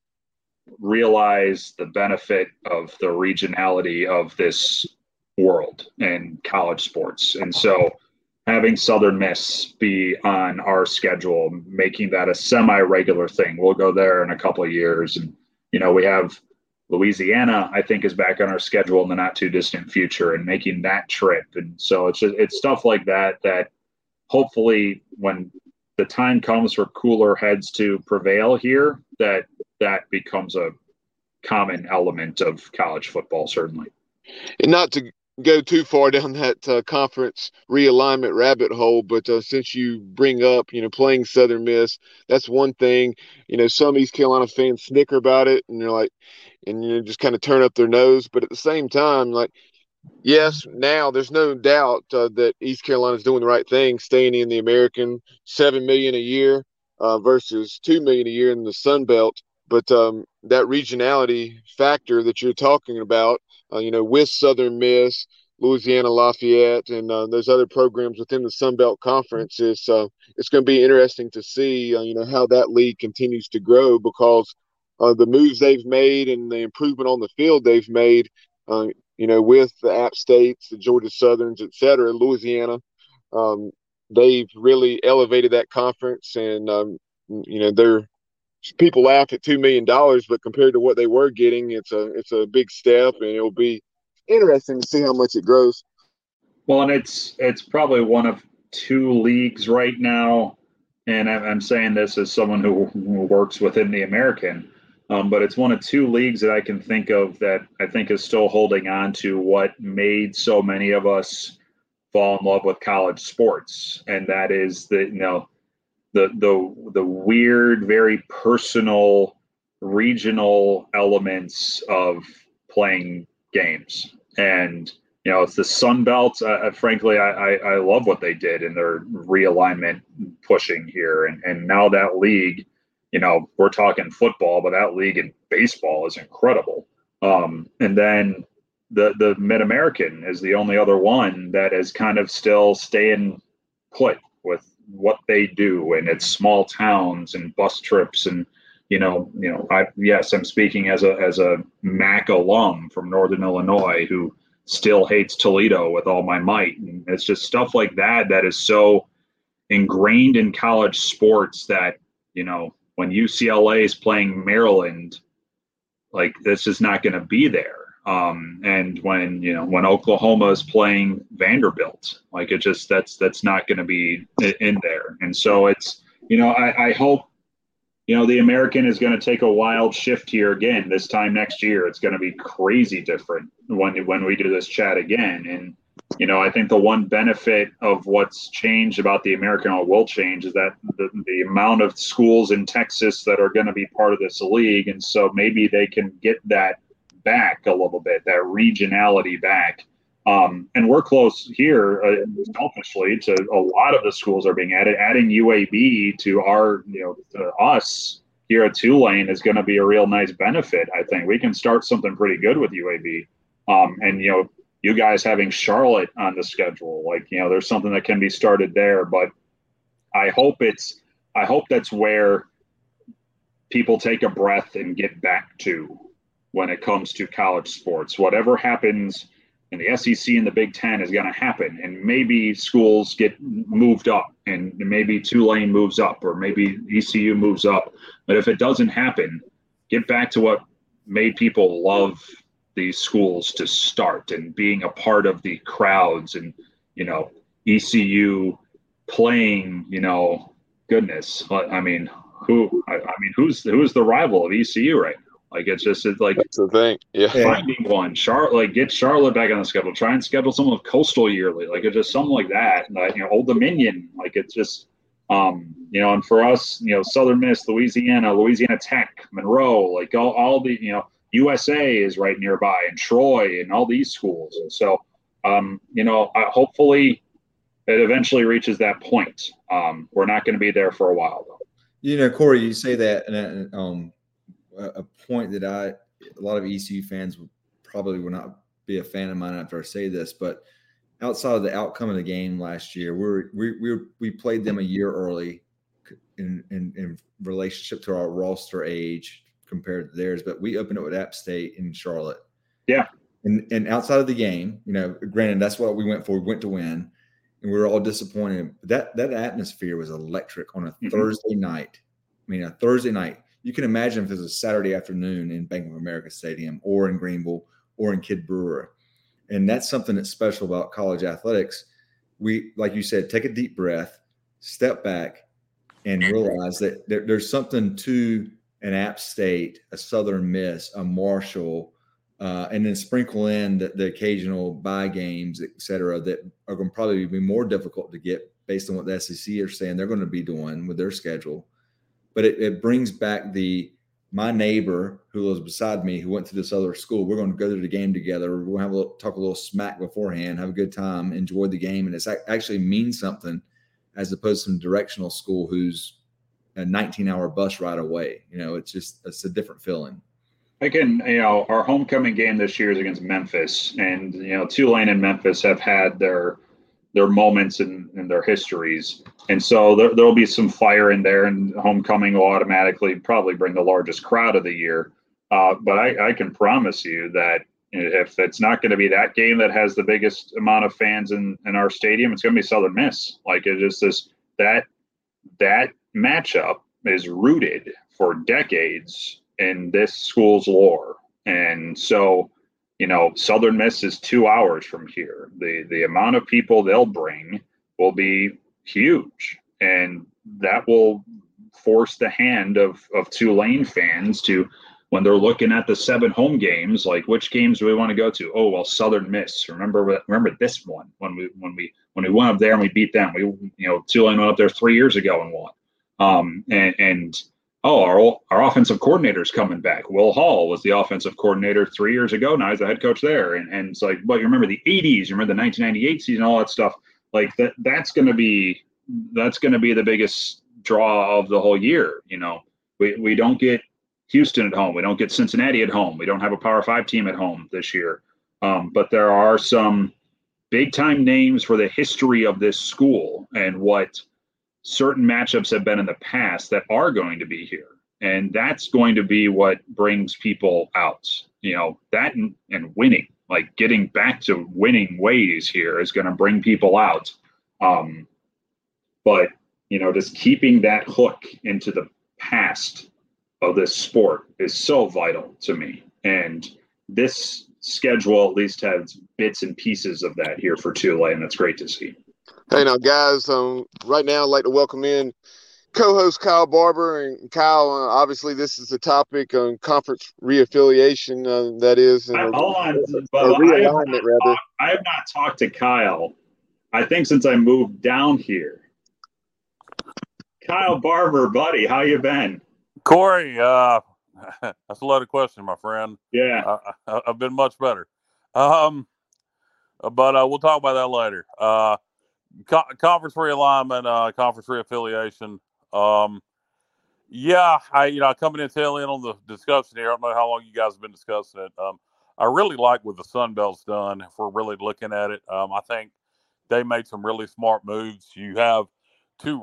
realize the benefit of the regionality of this world and college sports. And so, having Southern Miss be on our schedule, making that a semi-regular thing. We'll go there in a couple of years. And, we have Louisiana, I think, is back on our schedule in the not too distant future, and making that trip. And so it's stuff like that hopefully when the time comes for cooler heads to prevail here, that becomes a common element of college football, certainly.
And not to go too far down that conference realignment rabbit hole, but since you bring up, playing Southern Miss, that's one thing. Some East Carolina fans snicker about it, and they're like, and just kind of turn up their nose. But at the same time, like, yes, now there's no doubt that East Carolina is doing the right thing, staying in the American, $7 million a year versus $2 million a year in the Sun Belt. But that regionality factor that you're talking about, with Southern Miss, Louisiana Lafayette, and those other programs within the Sun Belt Conference, it's going to be interesting to see, how that league continues to grow, because the moves they've made and the improvement on the field they've made, with the App States, the Georgia Southerns, et cetera, Louisiana, they've really elevated that conference, and people laugh at $2 million, but compared to what they were getting, it's a big step, and it'll be interesting to see how much it grows.
Well, and it's probably one of 2 leagues right now, and I'm saying this as someone who works within the American, but it's one of 2 leagues that I can think of that I think is still holding on to what made so many of us fall in love with college sports, and that is the weird, very personal, regional elements of playing games. And, it's the Sun Belt. Frankly, I love what they did in their realignment pushing here. And now that league, we're talking football, but that league in baseball is incredible. And then the Mid-American is the only other one that is kind of still staying put with what they do, and it's small towns and bus trips, and I'm speaking as a MAC alum from Northern Illinois who still hates Toledo with all my might, and it's just stuff like that is so ingrained in college sports that when UCLA is playing Maryland, like, this is not going to be there. And when Oklahoma is playing Vanderbilt, like, it just, that's not going to be in there. And so it's, I hope, the American is going to take a wild shift here again. This time next year, it's going to be crazy different when we do this chat again. And, I think the one benefit of what's changed about the American, or will change, is that the amount of schools in Texas that are going to be part of this league. And so maybe they can get that back a little bit, that regionality back. And we're close here, selfishly, to a lot of the schools are being added. Adding UAB to to us here at Tulane is going to be a real nice benefit. I think we can start something pretty good with UAB. And you guys having Charlotte on the schedule, there's something that can be started there. But I hope that's where people take a breath and get back to when it comes to college sports. Whatever happens in the SEC and the Big Ten is going to happen, and maybe schools get moved up, and maybe Tulane moves up, or maybe ECU moves up. But if it doesn't happen, get back to what made people love these schools to start, and being a part of the crowds, and ECU playing. Goodness, who's the rival of ECU right now? It's like
that's the thing. Yeah,
finding one. Charlotte, get Charlotte back on the schedule. Try and schedule someone with Coastal yearly. It's just something like that. Old Dominion. It's just, and for us, Southern Miss, Louisiana Tech, Monroe, all the, USA is right nearby, and Troy, and all these schools. And so, hopefully it eventually reaches that point. We're not going to be there for a while, though.
Corey, you say that, and a point that a lot of ECU fans probably will not be a fan of mine after I say this, but outside of the outcome of the game last year, we played them a year early in relationship to our roster age compared to theirs, but we opened it with App State in Charlotte.
Yeah.
And outside of the game, granted, that's what we went for. We went to win, and we were all disappointed. That atmosphere was electric on a Thursday night. A Thursday night. You can imagine if it was a Saturday afternoon in Bank of America Stadium, or in Greenville, or in Kidd Brewer. And that's something that's special about college athletics. We, like you said, take a deep breath, step back, and realize that there's something to an App State, a Southern Miss, a Marshall, and then sprinkle in the occasional bye games, et cetera, that are going to probably be more difficult to get based on what the SEC are saying they're going to be doing with their schedule. But it brings back my neighbor who lives beside me, who went to this other school. We're going to go to the game together. We're going to talk a little smack beforehand, have a good time, enjoy the game. And it's actually means something, as opposed to some directional school who's a 19-hour bus ride away. It's a different feeling.
Our homecoming game this year is against Memphis, and, Tulane and Memphis have had their moments and their histories. And so there'll be some fire in there, and homecoming will automatically probably bring the largest crowd of the year. But I can promise you that if it's not going to be that game that has the biggest amount of fans in our stadium, it's going to be Southern Miss. That matchup is rooted for decades in this school's lore. And so, Southern Miss is 2 hours from here. The amount of people they'll bring will be huge, and that will force the hand of Tulane fans to, when they're looking at the 7 home games, which games do we want to go to? Oh, well, Southern Miss. Remember this one when we went up there and we beat them. Tulane went up there 3 years ago and won. Our offensive coordinator's coming back. Will Hall was the offensive coordinator 3 years ago. Now he's the head coach there. And it's you remember the 80s, you remember the 1998 season, all that stuff. That's going to be the biggest draw of the whole year. We don't get Houston at home. We don't get Cincinnati at home. We don't have a Power 5 team at home this year. But there are some big time names for the history of this school and what certain matchups have been in the past that are going to be here. And that's going to be what brings people out. That and winning, getting back to winning ways here is going to bring people out. But, just keeping that hook into the past of this sport is so vital to me. And this schedule at least has bits and pieces of that here for Tulane. That's great to see.
Hey, now, guys, right now I'd like to welcome in co-host Kyle Barber. And Kyle, obviously this is a topic on conference reaffiliation, that is, and
Hold on,
or
Bubba.
realignment, rather.
I have not talked to Kyle, I think, since I moved down here. Kyle Barber, buddy, how you been?
Corey, that's a loaded question, my friend.
Yeah.
I've been much better. But we'll talk about that later. Conference realignment, conference reaffiliation. Yeah, I coming in tail in on the discussion here. I don't know how long you guys have been discussing it. I really like what the Sun Belt's done. If we're really looking at it, I think they made some really smart moves. You have two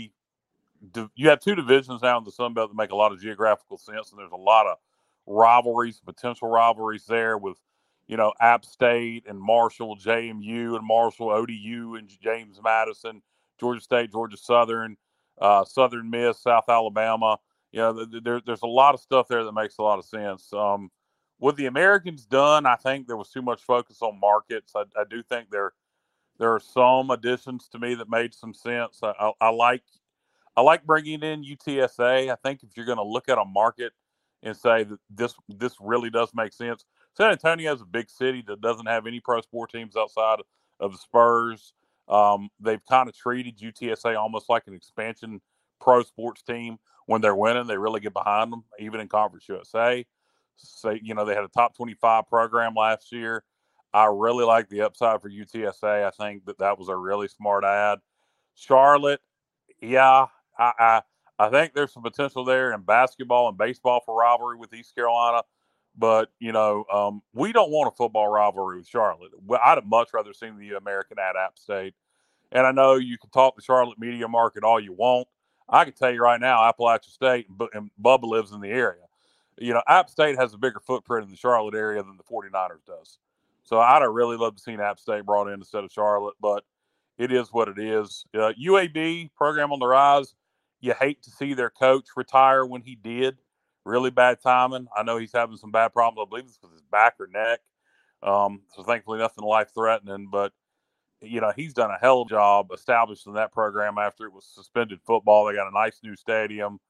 divisions now in the Sun Belt that make a lot of geographical sense, and there's a lot of potential rivalries there with, App State and Marshall, JMU and Marshall, ODU and James Madison, Georgia State, Georgia Southern, Southern Miss, South Alabama. There's a lot of stuff there that makes a lot of sense. What the Americans done, I think there was too much focus on markets. I do think there are some additions to me that made some sense. I like bringing in UTSA. I think if you're going to look at a market and say that this really does make sense. San Antonio is a big city that doesn't have any pro sport teams outside of the Spurs. They've kind of treated UTSA almost like an expansion pro sports team. When they're winning, they really get behind them, even in Conference USA. So, they had a top 25 program last year. I really like the upside for UTSA. I think that was a really smart ad. Charlotte, yeah, I think there's some potential there in basketball and baseball for rivalry with East Carolina. But, we don't want a football rivalry with Charlotte. I'd have much rather seen the American at App State. And I know you can talk the Charlotte media market all you want. I can tell you right now, Appalachia State and Bubba lives in the area. App State has a bigger footprint in the Charlotte area than the 49ers does. So I'd have really loved to see App State brought in instead of Charlotte. But it is what it is. UAB, program on the rise. You hate to see their coach retire when he did. Really bad timing. I know he's having some bad problems. I believe it's with his back or neck. So thankfully nothing life-threatening. But, he's done a hell of a job establishing that program after it was suspended football. They got a nice new stadium.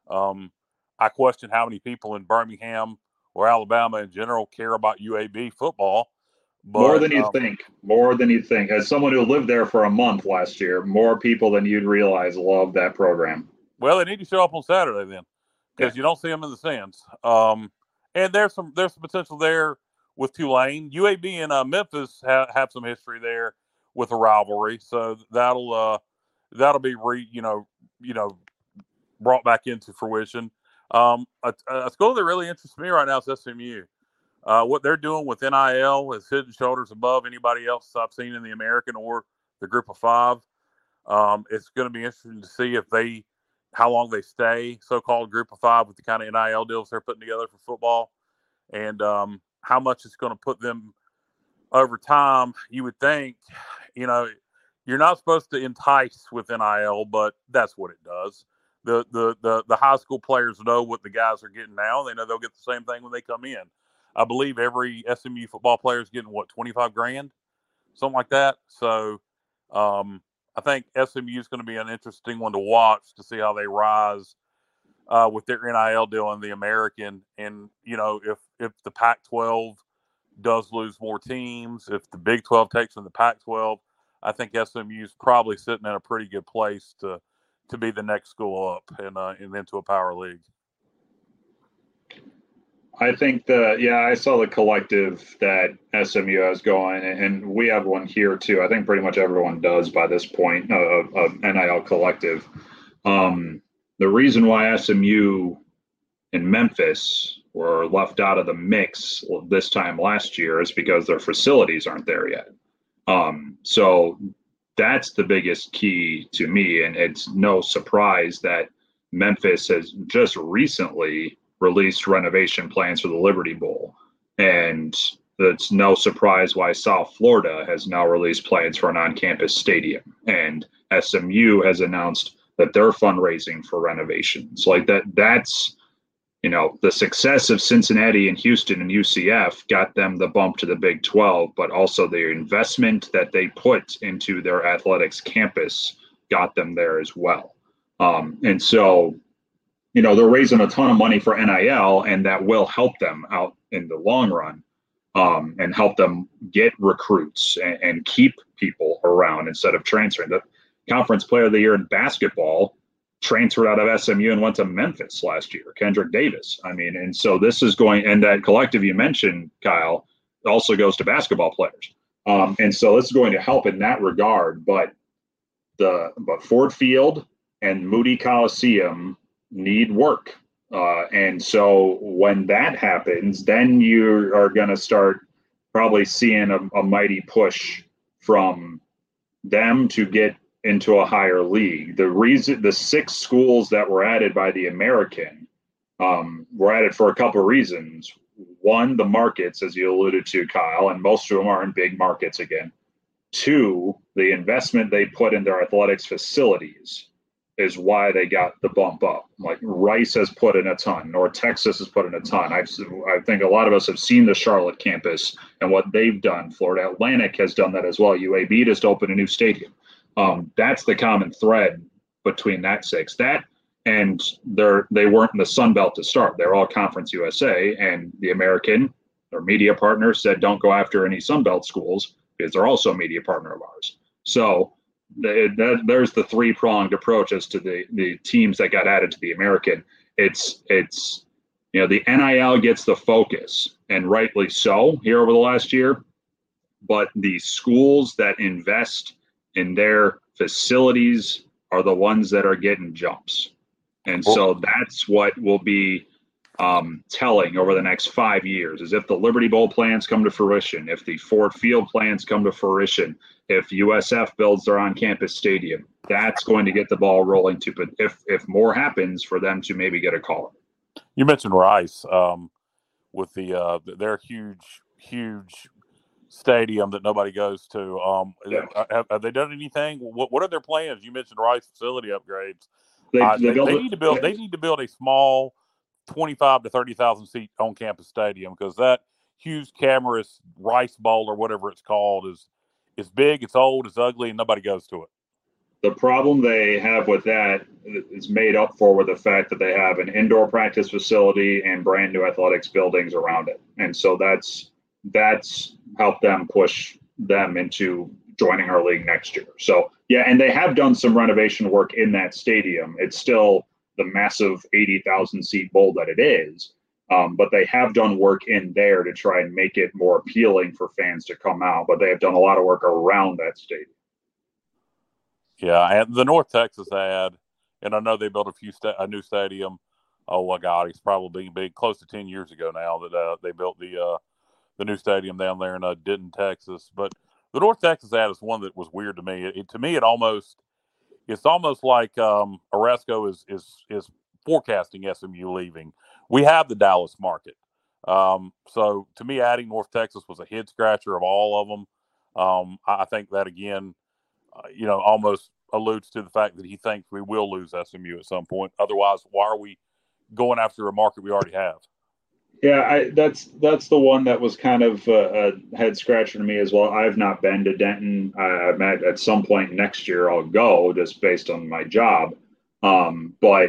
I question how many people in Birmingham or Alabama in general care about UAB football. But,
more than you think. More than you think. As someone who lived there for a month last year, more people than you'd realize love that program.
Well, they need to show up on Saturday then, because you don't see them in the stands. And there's some potential there with Tulane. UAB and Memphis have some history there with a rivalry, so that'll be brought back into fruition. A school that really interests me right now is SMU. What they're doing with NIL is head and shoulders above anybody else I've seen in the American or the Group of Five. It's going to be interesting to see how long they stay, so-called Group of Five, with the kind of NIL deals they're putting together for football, and how much it's going to put them over time. You would think, you're not supposed to entice with NIL, but that's what it does. The high school players know what the guys are getting now. They know they'll get the same thing when they come in. I believe every SMU football player is getting $25,000, something like that. So I think SMU is going to be an interesting one to watch to see how they rise with their NIL deal in the American. And, if the Pac-12 does lose more teams, if the Big 12 takes from the Pac-12, I think SMU is probably sitting in a pretty good place to be the next school up and into a power league.
I think I saw the collective that SMU has going, and we have one here too. I think pretty much everyone does by this point of NIL collective. The reason why SMU and Memphis were left out of the mix this time last year is because their facilities aren't there yet. So that's the biggest key to me, and it's no surprise that Memphis has just recently released renovation plans for the Liberty Bowl. And it's no surprise why South Florida has now released plans for an on-campus stadium. And SMU has announced that they're fundraising for renovations. Like that's, the success of Cincinnati and Houston and UCF got them the bump to the Big 12, but also the investment that they put into their athletics campus got them there as well. And so, they're raising a ton of money for NIL, and that will help them out in the long run, and help them get recruits and keep people around instead of transferring. The Conference Player of the Year in basketball transferred out of SMU and went to Memphis last year, Kendrick Davis. And so this is and that collective you mentioned, Kyle, also goes to basketball players. And so this is going to help in that regard. But Ford Field and Moody Coliseum need work. And so when that happens, then you are going to start probably seeing a mighty push from them to get into a higher league. The 6 schools that were added by the American were added for a couple of reasons. One, the markets, as you alluded to, Kyle, and most of them are in big markets again. 2, the investment they put in their athletics facilities is why they got the bump up. Like Rice has put in a ton, North Texas has put in a ton. I think a lot of us have seen the Charlotte campus and what they've done. Florida Atlantic has done that as well. UAB just opened a new stadium. That's the common thread between that 6. That and they weren't in the Sun Belt to start. They're all Conference USA, and the American, their media partner, said don't go after any Sun Belt schools because they're also a media partner of ours. So there's the 3-pronged approach as to the teams that got added to the American. It's the NIL gets the focus, and rightly so, here over the last year. But the schools that invest in their facilities are the ones that are getting jumps. And so that's what will be telling over the next 5 years, is if the Liberty Bowl plans come to fruition, if the Ford Field plans come to fruition, if USF builds their on-campus stadium, that's going to get the ball rolling too. But if more happens, for them to maybe get a call.
You mentioned Rice with their huge stadium that nobody goes to. Have they done anything? What are their plans? You mentioned Rice facility upgrades. They need to build a small 25 to 30,000 seat on campus stadium, because that huge Camarus Rice Bowl or whatever it's called is big, it's old, it's ugly, and nobody goes to it.
The problem they have with that is made up for with the fact that they have an indoor practice facility and brand new athletics buildings around it. And so that's helped them push them into joining our league next year. So, yeah, and they have done some renovation work in that stadium. It's still the massive 80,000 seat bowl that it is. But they have done work in there to try and make it more appealing for fans to come out. But they have done a lot of work around that stadium.
Yeah, and the North Texas ad, and I know they built a new stadium. Oh my God, it's probably been close to 10 years ago now that they built the new stadium down there in Denton, Texas. But the North Texas ad is one that was weird to me. It's almost like Oresco is forecasting SMU leaving. We have the Dallas market, so to me, adding North Texas was a head scratcher of all of them. I think that again. Almost alludes to the fact that he thinks we will lose SMU at some point. Otherwise, why are we going after a market we already have?
Yeah, that's the one that was kind of a head scratcher to me as well. I've not been to Denton. I'm at some point next year I'll go, just based on my job. But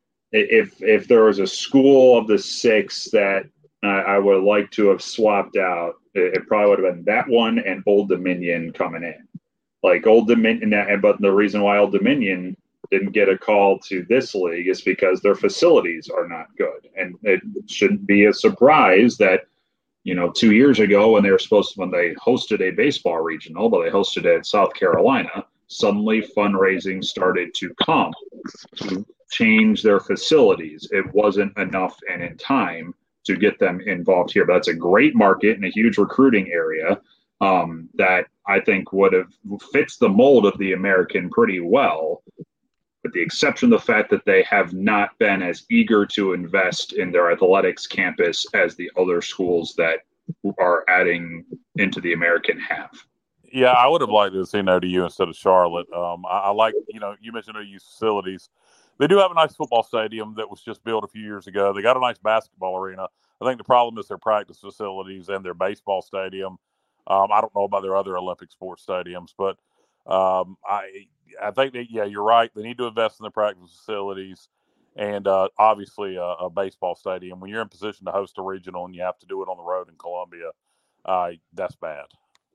if there was a school of the 6 that I would like to have swapped out, it probably would have been that one and Old Dominion coming in. Like Old Dominion, but the reason why Old Dominion didn't get a call to this league is because their facilities are not good. And it shouldn't be a surprise that, 2 years ago when they hosted a baseball regional, but they hosted it in South Carolina, suddenly fundraising started to come to change their facilities. It wasn't enough and in time to get them involved here. But that's a great market and a huge recruiting area. That I think fits the mold of the American pretty well, with the exception of the fact that they have not been as eager to invest in their athletics campus as the other schools that are adding into the American have.
Yeah, I would have liked to have seen ODU instead of Charlotte. I like, you mentioned ODU's facilities. They do have a nice football stadium that was just built a few years ago. They got a nice basketball arena. I think the problem is their practice facilities and their baseball stadium. I don't know about their other Olympic sports stadiums, but I think that, yeah, you're right. They need to invest in the practice facilities and obviously a baseball stadium. When you're in position to host a regional and you have to do it on the road in Columbia, that's bad.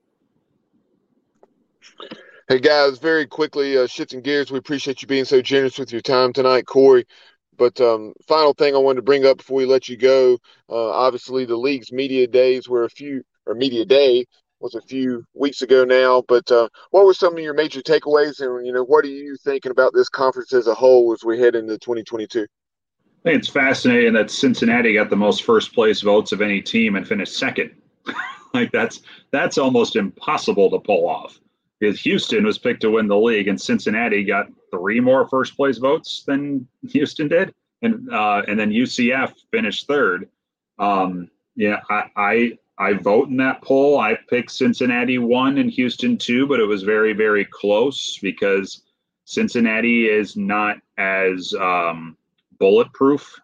Hey, guys, very quickly, shifting gears, we appreciate you being so generous with your time tonight, Corey. But final thing I wanted to bring up before we let you go, obviously the league's media days were media day was a few weeks ago now. But what were some of your major takeaways, and what are you thinking about this conference as a whole as we head into 2022?
I think it's fascinating that Cincinnati got the most first place votes of any team and finished second. Like that's almost impossible to pull off. Because Houston was picked to win the league, and Cincinnati got 3 more first place votes than Houston did, and then UCF finished third. Yeah, I vote in that poll. I picked Cincinnati 1 and Houston 2, but it was very, very close because Cincinnati is not as bulletproof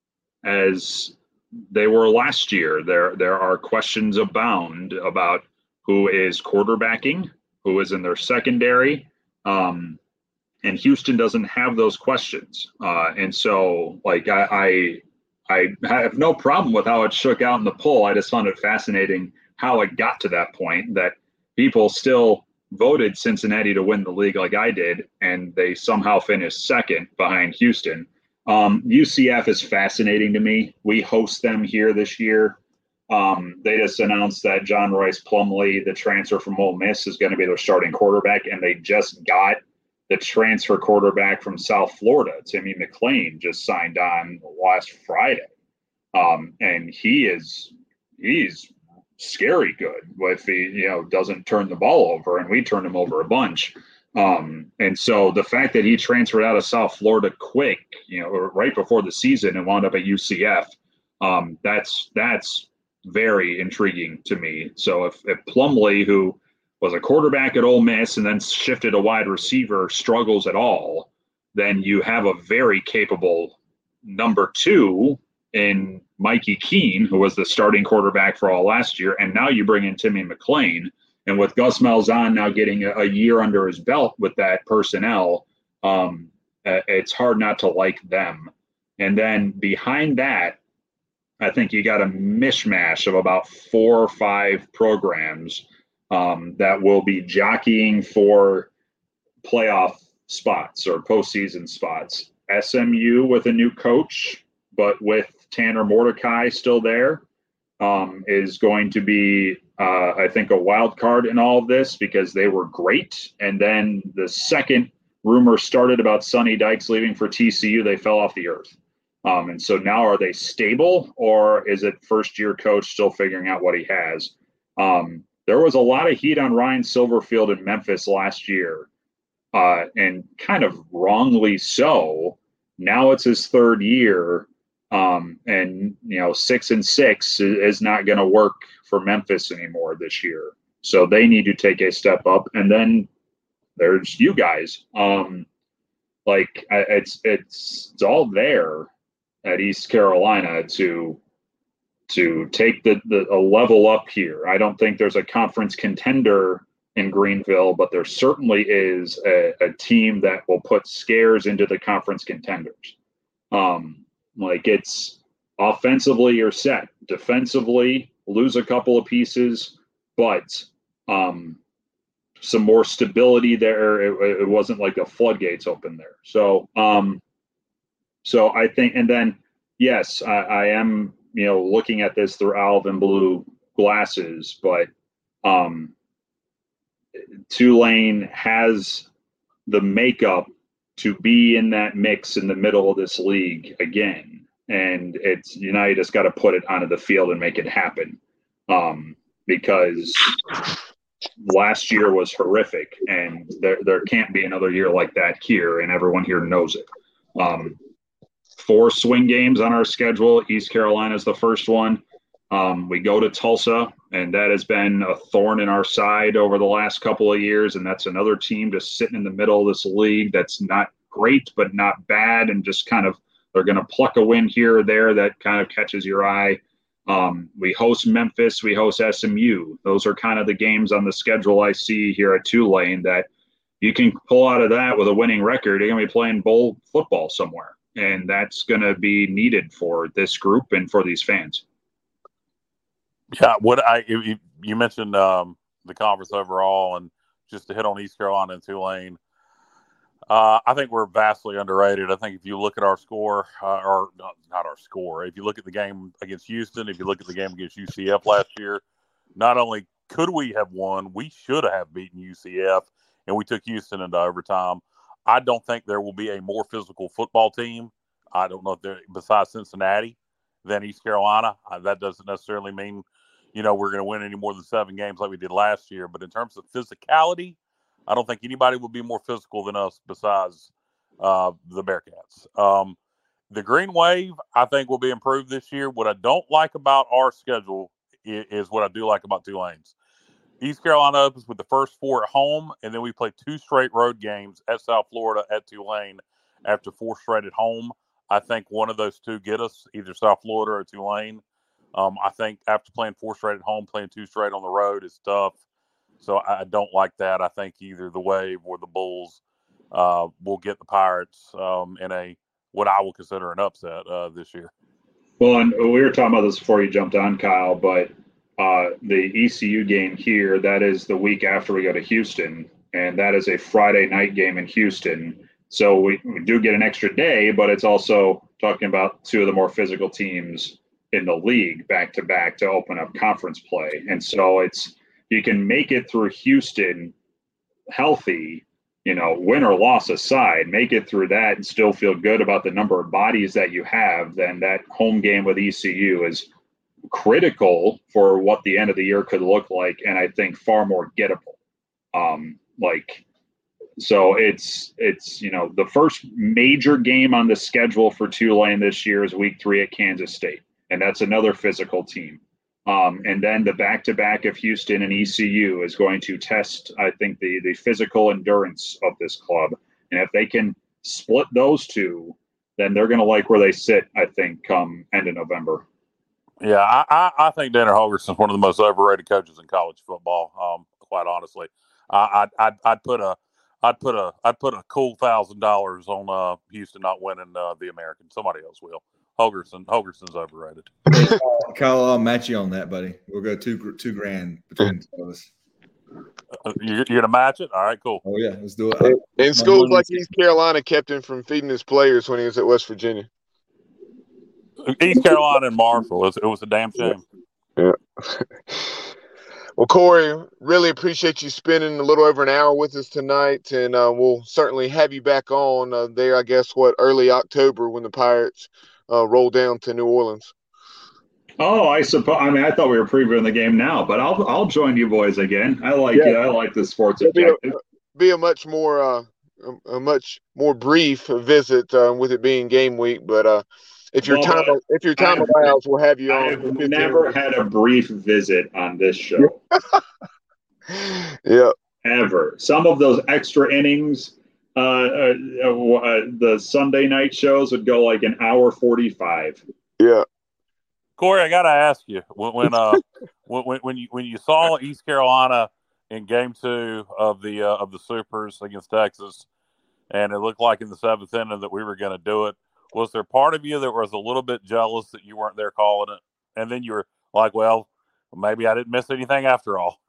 as they were last year. There are questions abound about who is quarterbacking, who is in their secondary, and Houston doesn't have those questions. And so, like, I have no problem with how it shook out in the poll. I just found it fascinating how it got to that point, that people still voted Cincinnati to win the league like I did, and they somehow finished second behind Houston. UCF is fascinating to me. We host them here this year. They just announced that John Royce Plumlee, the transfer from Ole Miss, is going to be their starting quarterback, and they just got the transfer quarterback from South Florida, Timmy McClain, just signed on last Friday, and he's scary good if he doesn't turn the ball over, and we turned him over a bunch. And so the fact that he transferred out of South Florida quick, right before the season and wound up at UCF, that's very intriguing to me. So if Plumlee, who was a quarterback at Ole Miss and then shifted to wide receiver, struggles at all, then you have a very capable number 2 in Mikey Keene, who was the starting quarterback for all last year. And now you bring in Timmy McClain. And with Gus Malzahn now getting a year under his belt with that personnel, it's hard not to like them. And then behind that, I think you got a mishmash of about 4 or 5 programs that will be jockeying for playoff spots or postseason spots. SMU with a new coach, but with Tanner Mordecai still there, is going to be, I think, a wild card in all of this because they were great. And then the second rumor started about Sonny Dykes leaving for TCU, they fell off the earth. And so now are they stable, or is it first-year coach still figuring out what he has? There was a lot of heat on Ryan Silverfield in Memphis last year, and kind of wrongly so. Now it's his 3rd year, and 6-6 is not going to work for Memphis anymore this year. So they need to take a step up. And then there's you guys. It's all there at East Carolina to take a level up here. I don't think there's a conference contender in Greenville, but there certainly is a team that will put scares into the conference contenders. It's offensively you're set. Defensively, lose a couple of pieces, but some more stability there. It wasn't like the floodgates open there. So I think, and then, yes, I am, looking at this through Alvin Blue glasses, but Tulane has the makeup to be in that mix in the middle of this league again. And it's, you just got to put it onto the field and make it happen. Because last year was horrific, and there can't be another year like that here, and everyone here knows it. 4 swing games on our schedule. East Carolina is the first one. We go to Tulsa, and that has been a thorn in our side over the last couple of years, and that's another team just sitting in the middle of this league that's not great but not bad, and just kind of they're going to pluck a win here or there that kind of catches your eye. We host Memphis. We host SMU. Those are kind of the games on the schedule I see here at Tulane that you can pull out of that with a winning record. You're going to be playing bowl football somewhere, and that's going to be needed for this group and for these fans.
Yeah, you mentioned the conference overall, and just to hit on East Carolina and Tulane, I think we're vastly underrated. I think if you look at our score, or not our score, if you look at the game against Houston, if you look at the game against UCF last year, not only could we have won, we should have beaten UCF, and we took Houston into overtime. I don't think there will be a more physical football team. I don't know if they're besides Cincinnati than East Carolina. That doesn't necessarily mean, we're going to win any more than 7 games like we did last year. But in terms of physicality, I don't think anybody will be more physical than us besides the Bearcats. The Green Wave, I think, will be improved this year. What I don't like about our schedule is what I do like about Tulane's. East Carolina opens with the first 4 at home, and then we play 2 straight road games at South Florida, at Tulane, after 4 straight at home. I think one of those 2 get us, either South Florida or Tulane. I think after playing 4 straight at home, playing 2 straight on the road is tough. So I don't like that. I think either the Wave or the Bulls will get the Pirates in what I will consider an upset this year.
Well, and we were talking about this before you jumped on, Kyle, but the ECU game here, that is the week after we go to Houston, and that is a Friday night game in Houston. So we do get an extra day, but it's also talking about 2 of the more physical teams in the league back-to-back to open up conference play. And so you can make it through Houston healthy, win or loss aside, make it through that and still feel good about the number of bodies that you have. Then that home game with ECU is critical for what the end of the year could look like, and I think far more gettable. So it's the first major game on the schedule for Tulane this year is week 3 at Kansas State, and that's another physical team. And then the back-to-back of Houston and ECU is going to test, I think, the physical endurance of this club. And if they can split those 2, then they're going to like where they sit, I think, come end of November.
Yeah, I think Danner Holgerson's one of the most overrated coaches in college football. Quite honestly, I'd put a cool $1,000 on Houston not winning the American. Somebody else will. Holgerson's overrated.
Kyle, I'll match you on that, buddy. We'll go $2 grand between the 2 of us.
You're gonna match it? All right, cool.
Oh yeah, let's do it.
And schools like East Carolina kept him from feeding his players when he was at West Virginia.
East Carolina and Marshall. It was a damn shame.
Yeah. Well, Corey, really appreciate you spending a little over an hour with us tonight, and we'll certainly have you back on there, I guess, early October when the Pirates roll down to New Orleans.
Oh, I suppose. I mean, I thought we were previewing the game now, but I'll join you boys again. I like it. I like the sports objective.
Be a much more brief visit with it being game week, but if your time allows, we'll have you on.
I've never had a brief visit on this show.
Yeah.
Ever. Some of those extra innings, the Sunday night shows would go like an hour 45.
Yeah.
Corey, I gotta ask you when you saw East Carolina in Game 2 of the Supers against Texas, and it looked like in the 7th inning that we were going to do it. Was there part of you that was a little bit jealous that you weren't there calling it? And then you were like, well, maybe I didn't miss anything after all.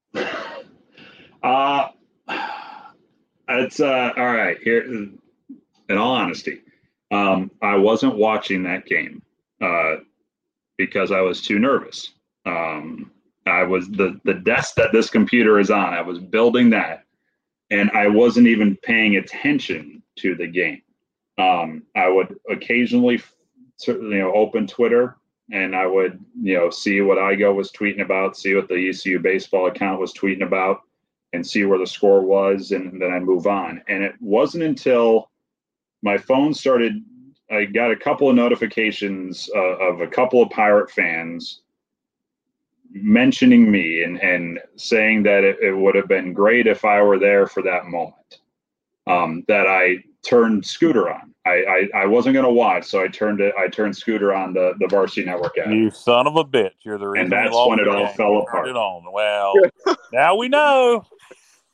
It's all right. Here, in all honesty, I wasn't watching that game because I was too nervous. I was the desk that this computer is on. I was building that, and I wasn't even paying attention to the game. I would occasionally, open Twitter, and I would, see what Igo was tweeting about, see what the ECU baseball account was tweeting about, and see where the score was, and then I move on. And it wasn't until my phone started, I got a couple of notifications of a couple of Pirate fans mentioning me and saying that it would have been great if I were there for that moment, that I turned Scooter on. I wasn't going to watch, so I turned Scooter on the Varsity Network app.
You son of a bitch! You're the reason.
And that's when it all fell apart.
It on. Well, now we know.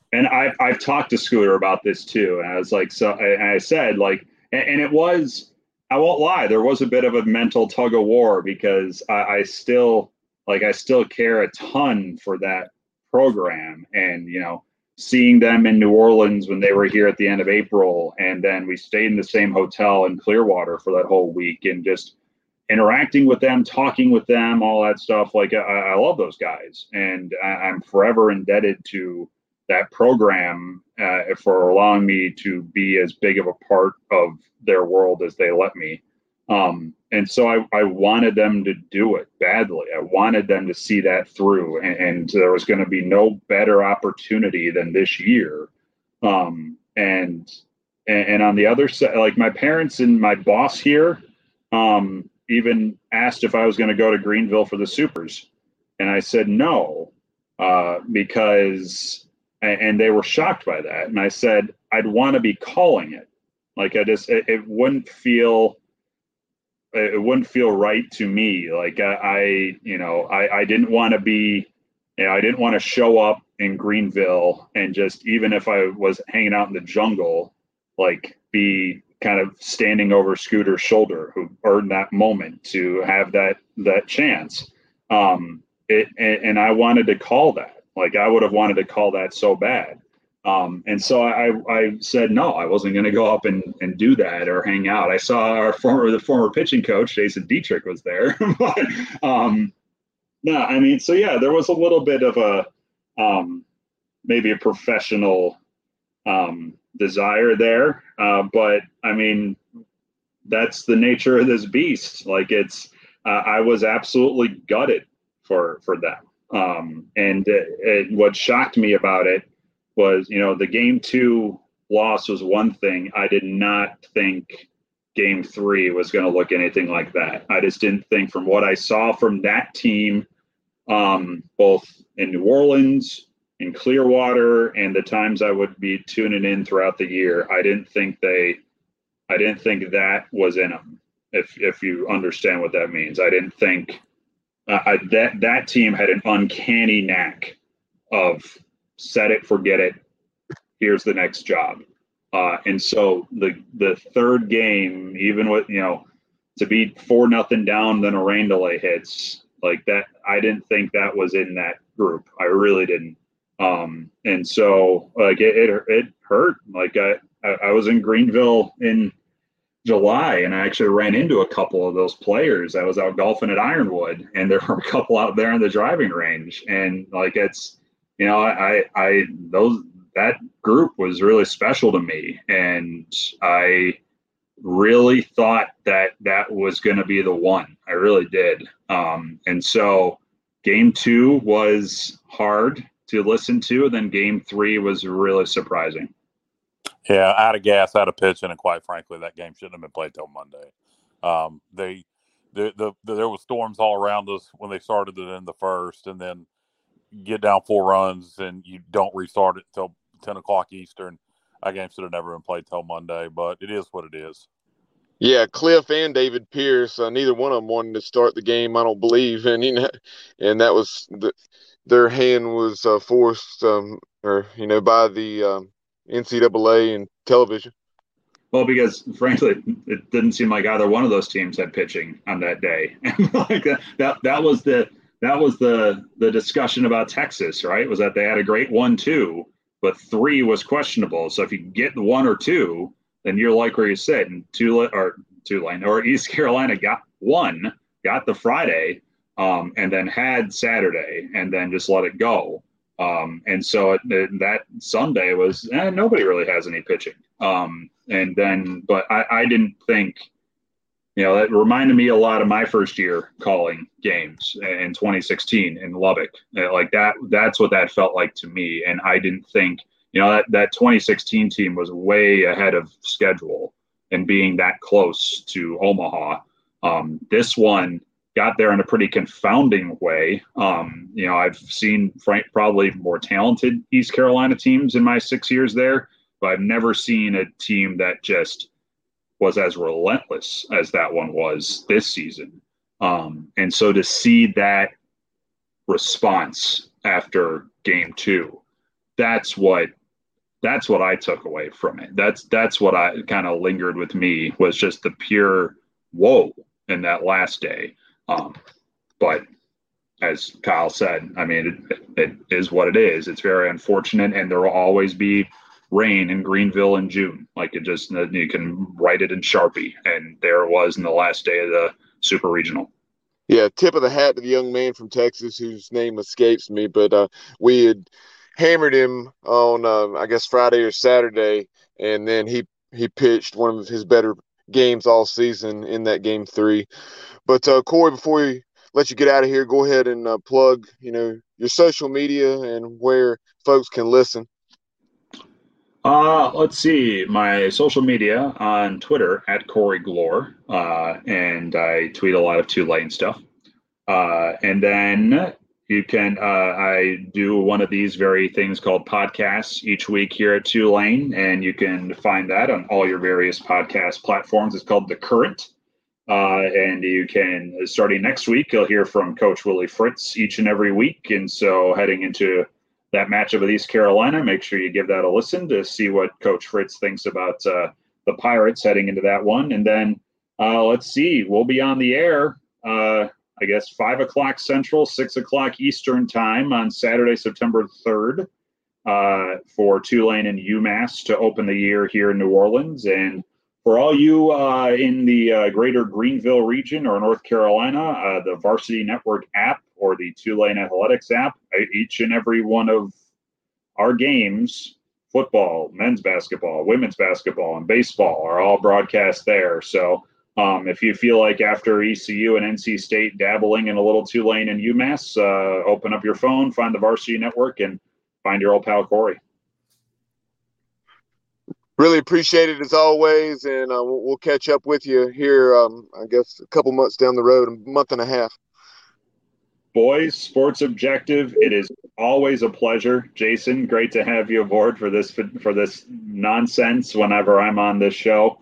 And I've talked to Scooter about this too. And I was like, so, and I said, like, and it was, I won't lie, there was a bit of a mental tug of war because I still care a ton for that program. And, you know, seeing them in New Orleans when they were here at the end of April, and then we stayed in the same hotel in Clearwater for that whole week, and just interacting with them, talking with them, all that stuff. Like, I love those guys, and I'm forever indebted to that program for allowing me to be as big of a part of their world as they let me. And so I wanted them to do it badly. I wanted them to see that through, and there was going to be no better opportunity than this year. And on the other side, like, my parents and my boss here even asked if I was going to go to Greenville for the Supers. And I said no, because, and they were shocked by that. And I said, I'd want to be calling it. Like, it wouldn't feel right to me. Like, I didn't want to be, I didn't want to show up in Greenville and just, even if I was hanging out in the jungle, like, be kind of standing over Scooter's shoulder, who earned that moment to have that chance. And I wanted to call that. Like, I would have wanted to call that so bad. And so I said, no, I wasn't going to go up and do that or hang out. I saw the former pitching coach, Jason Dietrich, was there. But no, I mean, so yeah, there was a little bit of a maybe a professional desire there. But I mean, that's the nature of this beast. Like, it's I was absolutely gutted for them. And what shocked me about it was, you know, the game 2 loss was one thing. I did not think game 3 was going to look anything like that. I just didn't think, from what I saw from that team, both in New Orleans, in Clearwater, and the times I would be tuning in throughout the year, I didn't think that was in them. If you understand what that means, I didn't think that team had an uncanny knack of set it, forget it, here's the next job. And so the third game, even with, you know, to be 4-0 down, then a rain delay hits, like that, I didn't think that was in that group. I really didn't. And so, like, it hurt. Like, I was in Greenville in July, and I actually ran into a couple of those players. I was out golfing at Ironwood, and there were a couple out there in the driving range. And, like, it's, you know, that group was really special to me, and I really thought that was going to be the one. I really did. And so game 2 was hard to listen to, and then game 3 was really surprising.
Yeah, out of gas, out of pitching, and quite frankly, that game shouldn't have been played till Monday. There was storms all around us when they started it in the first, and then get down 4 runs and you don't restart it until 10 o'clock Eastern. That game should have never been played till Monday, but it is what it is.
Yeah, Cliff and David Pierce, neither one of them wanted to start the game, I don't believe, and that was their hand was forced, by the NCAA and television.
Well, because frankly, it didn't seem like either one of those teams had pitching on that day. Like that was the discussion about Texas, right? Was that they had a great 1-2, but 3 was questionable. So if you get the 1 or 2, then you're like where you sit. And Tulane or East Carolina got the Friday, and then had Saturday, and then just let it go. And so that Sunday was nobody really has any pitching. But I didn't think, you know, that reminded me a lot of my first year calling games in 2016 in Lubbock. Like that's what that felt like to me. And I didn't think, you know, that 2016 team was way ahead of schedule and being that close to Omaha. This one got there in a pretty confounding way. You know, I've seen probably more talented East Carolina teams in my 6 years there, but I've never seen a team that just was as relentless as that one was this season. And so to see that response after game 2, that's what That's what I took away from it. That's what I kind of lingered with me, was just the pure whoa in that last day. But as Kyle said, I mean, it is what it is. It's very unfortunate, and there will always be rain in Greenville in June. Like, it just, you can write it in Sharpie, and there it was in the last day of the Super Regional.
Yeah, tip of the hat to the young man from Texas whose name escapes me, but we had hammered him on I guess Friday or Saturday, and then he pitched one of his better games all season in that game 3. But Corey, before we let you get out of here, go ahead and plug your social media and where folks can listen.
Let's see. My social media on Twitter at Corey Glore, and I tweet a lot of Tulane stuff. And then you can, I do one of these very things called podcasts each week here at Tulane, and you can find that on all your various podcast platforms. It's called The Current. And you can, starting next week, you'll hear from Coach Willie Fritz each and every week. And so heading into that matchup with East Carolina, make sure you give that a listen to see what Coach Fritz thinks about the Pirates heading into that one. And then let's see, we'll be on the air, I guess, 5 o'clock Central, 6 o'clock Eastern time on Saturday, September 3rd, for Tulane and UMass to open the year here in New Orleans. And for all you in the greater Greenville region or North Carolina, the Varsity Network app or the Tulane Athletics app, each and every one of our games, football, men's basketball, women's basketball, and baseball, are all broadcast there. So if you feel like after ECU and NC State dabbling in a little Tulane and UMass, open up your phone, find the Varsity Network, and find your old pal Corey.
Really appreciate it as always, and we'll catch up with you here, I guess, a couple months down the road, a month and a half.
Boys, Sports Objective, it is always a pleasure. Jason, great to have you aboard for this nonsense whenever I'm on this show.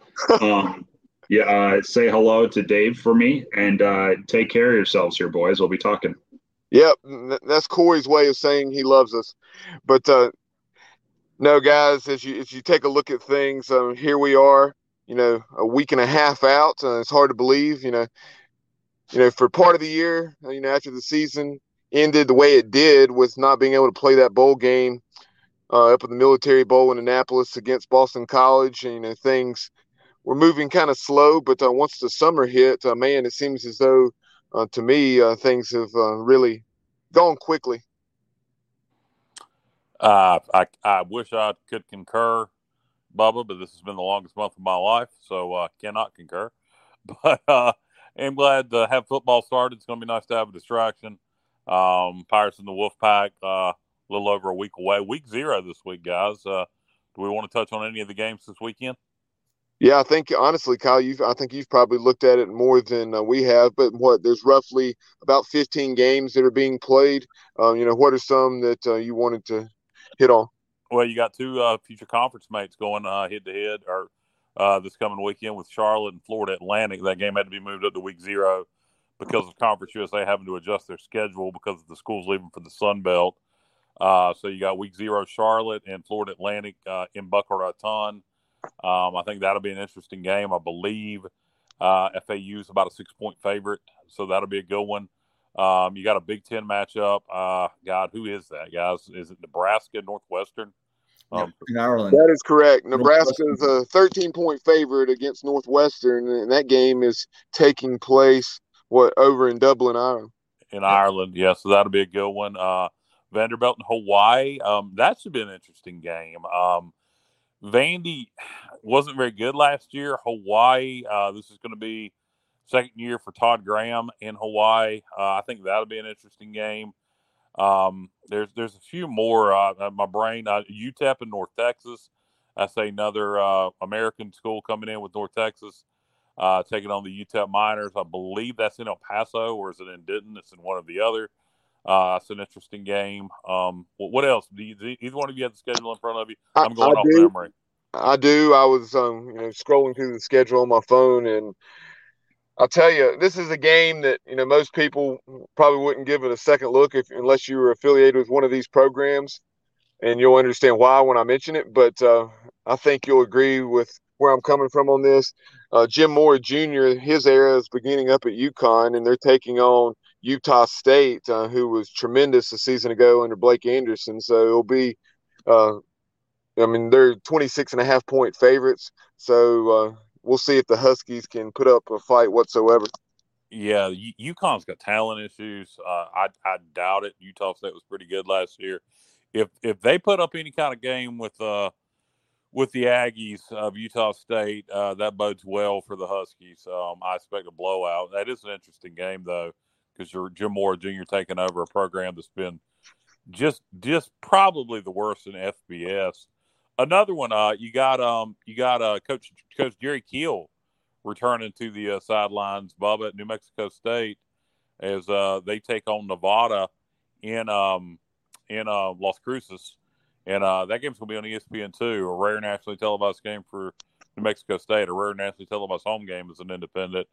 Say hello to Dave for me, and take care of yourselves here, boys. We'll be talking.
Yep, that's Corey's way of saying he loves us. But no, guys, as you take a look at things, here we are, a week and a half out. It's hard to believe, for part of the year, after the season ended the way it did with not being able to play that bowl game up at the Military Bowl in Annapolis against Boston College. Things were moving kind of slow, but once the summer hit, man, it seems as though, to me, things have really gone quickly.
I wish I could concur, Bubba, but this has been the longest month of my life, so cannot concur. But I'm glad to have football started. It's going to be nice to have a distraction. Pirates and the Wolfpack, a little over a week away. Week 0 this week, guys. Do we want to touch on any of the games this weekend?
Yeah, I think, honestly, Kyle, I think you've probably looked at it more than we have. But there's roughly about 15 games that are being played. What are some that you wanted to hit on?
Well, you got 2 future conference mates going head-to-head or this coming weekend with Charlotte and Florida Atlantic. That game had to be moved up to week 0 because of Conference USA having to adjust their schedule because of the schools leaving for the Sun Belt. So you got week 0 Charlotte and Florida Atlantic in Boca Raton. I think that'll be an interesting game. I believe FAU is about a 6-point favorite, so that'll be a good one. You got a Big Ten matchup. God, who is that, guys? Is it Nebraska, Northwestern?
In Ireland.
That is correct. Nebraska is a 13-point favorite against Northwestern, and that game is taking place, over in Dublin, Ireland?
In Ireland, yeah, so that'll be a good one. Vanderbilt and Hawaii. That should be an interesting game. Vandy wasn't very good last year. Hawaii, this is going to be second year for Todd Graham in Hawaii. I think that'll be an interesting game. There's a few more. My brain, UTEP in North Texas. I say another American school coming in with North Texas, taking on the UTEP Miners. I believe that's in El Paso, or is it in Denton? It's in one or the other. It's an interesting game. What else? Do either one of you have the schedule in front of you? I'm going off memory.
I do. I was scrolling through the schedule on my phone, and I'll tell you, this is a game that most people probably wouldn't give it a second look unless you were affiliated with one of these programs. and you'll understand why when I mention it. But I think you'll agree with where I'm coming from on this. Jim Moore Jr., his era is beginning up at UConn, and they're taking on Utah State, who was tremendous a season ago under Blake Anderson. So it'll be, they're 26.5-point favorites. So we'll see if the Huskies can put up a fight whatsoever.
Yeah, UConn's got talent issues. I doubt it. Utah State was pretty good last year. If they put up any kind of game with the Aggies of Utah State, that bodes well for the Huskies. I expect a blowout. That is an interesting game though, because you're Jim Moore Jr. taking over a program that's been just probably the worst in FBS. Another one, you got Coach Jerry Keel returning to the sidelines, Bubba, at New Mexico State, as they take on Nevada in Las Cruces, and that game's going to be on ESPN2, a rare nationally televised game for New Mexico State, a rare nationally televised home game as an independent.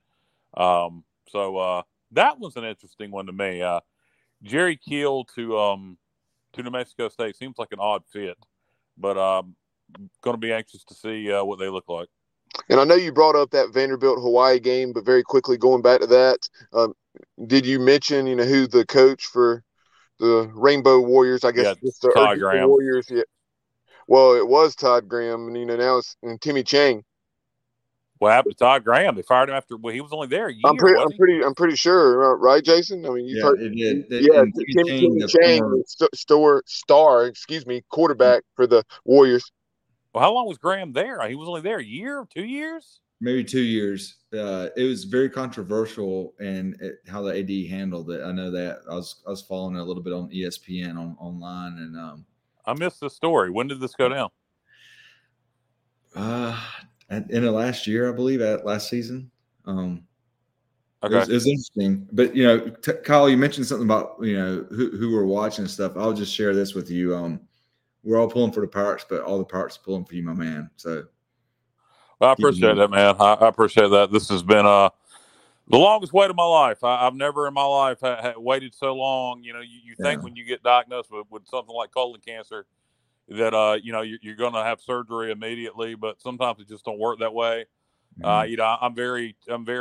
So that was an interesting one to me. Jerry Keel to New Mexico State seems like an odd fit, but going to be anxious to see what they look like.
And I know you brought up that Vanderbilt-Hawaii game, but very quickly going back to that, did you mention, who the coach for the Rainbow Warriors, I guess,
Todd Graham.
Warriors? Yeah. Well, it was Todd Graham, and now it's Timmy Chang.
What happened to Todd Graham? They fired him after. Well, he was only there a year.
I'm pretty sure, right, Jason? I mean, you've heard.
It did.
Timmy Chang, quarterback for the Warriors.
Well, how long was Graham there? He was only there a year, 2 years?
Maybe 2 years. It was very controversial and how the AD handled it. I know that I was following it a little bit on ESPN online, and
I missed the story. When did this go down?
In the last year, I believe, last season.
Okay.
It was interesting. But, Kyle, you mentioned something about, who we're watching and stuff. I'll just share this with you. We're all pulling for the Pirates, but all the Pirates are pulling for you, my man. So,
well, I appreciate that, man. I appreciate that. This has been the longest wait of my life. I've never in my life waited so long. You think when you get diagnosed with something like colon cancer that you're going to have surgery immediately, but sometimes it just don't work that way. Mm-hmm. I'm very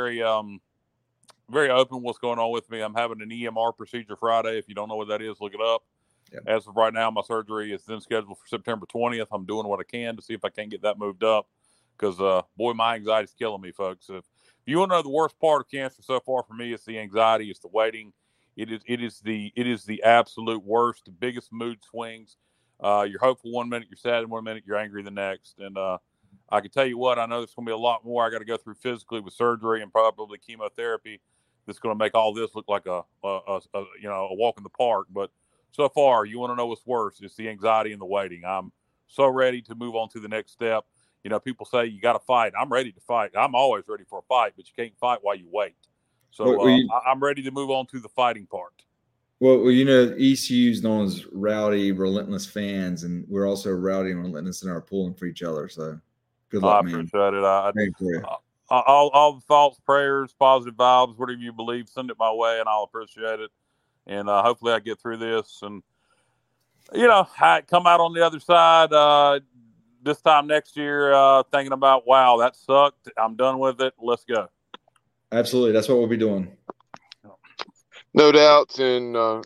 very open what's going on with me. I'm having an EMR procedure Friday. If you don't know what that is, look it up. Yep. As of right now, my surgery is then scheduled for September 20th. I'm doing what I can to see if I can't get that moved up because, boy, my anxiety is killing me, folks. If you want to know the worst part of cancer so far for me, it's the anxiety, it's the waiting. It is the absolute worst, the biggest mood swings. You're hopeful one minute, you're sad, and 1 minute you're angry the next. And I can tell you what, I know there's going to be a lot more I got to go through physically with surgery and probably chemotherapy. That's going to make all this look like a walk in the park, but. So far, you want to know what's worse? It's the anxiety and the waiting. I'm so ready to move on to the next step. People say you got to fight. I'm ready to fight. I'm always ready for a fight, but you can't fight while you wait. So I'm ready to move on to the fighting part.
Well, ECU is known as rowdy, relentless fans, and we're also rowdy and relentless in our pulling for each other. So good luck, man.
I appreciate it. All the thoughts, prayers, positive vibes, whatever you believe, send it my way, and I'll appreciate it. And hopefully I get through this and, I come out on the other side this time next year thinking about, wow, that sucked. I'm done with it. Let's go.
Absolutely. That's what we'll be doing.
No doubt. And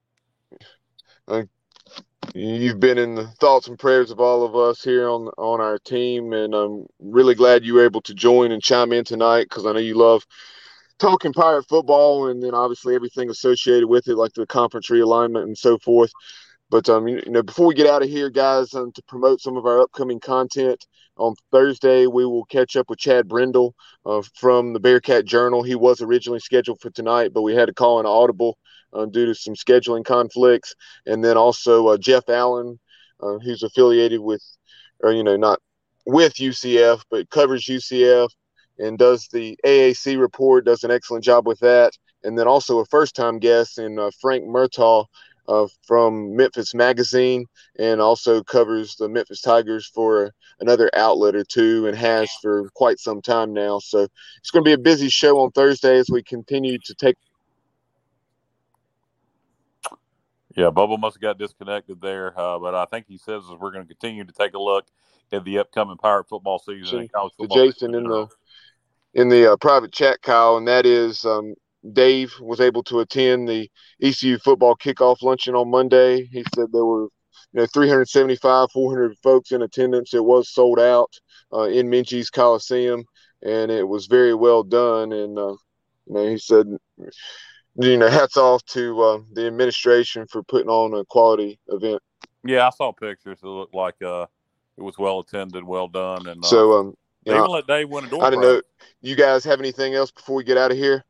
you've been in the thoughts and prayers of all of us here on our team. And I'm really glad you were able to join and chime in tonight because I know you love talking Pirate football and then obviously everything associated with it, like the conference realignment and so forth. But, before we get out of here, guys, to promote some of our upcoming content, on Thursday we will catch up with Chad Brindle from the Bearcat Journal. He was originally scheduled for tonight, but we had to call an audible due to some scheduling conflicts. And then also Jeff Allen, who's affiliated with, not with UCF, but covers UCF. And does the AAC report, does an excellent job with that. And then also a first-time guest in Frank Murtaugh from Memphis Magazine, and also covers the Memphis Tigers for another outlet or two and has for quite some time now. So it's going to be a busy show on Thursday as we continue to take.
Yeah, Bubba must have got disconnected there, but I think he says we're going to continue to take a look at the upcoming Pirate football season and college football.
To Jason in the private chat, Kyle, and that is Dave was able to attend the ECU football kickoff luncheon on Monday. He said there were 375, 400 folks in attendance. It was sold out in Minges Coliseum, and it was very well done. And he said, hats off to the administration for putting on a quality event.
Yeah, I saw pictures. It looked like it was well attended, well done, and
so
they even let Dave win a door prize.
I don't know. You guys have anything else before we get out of here?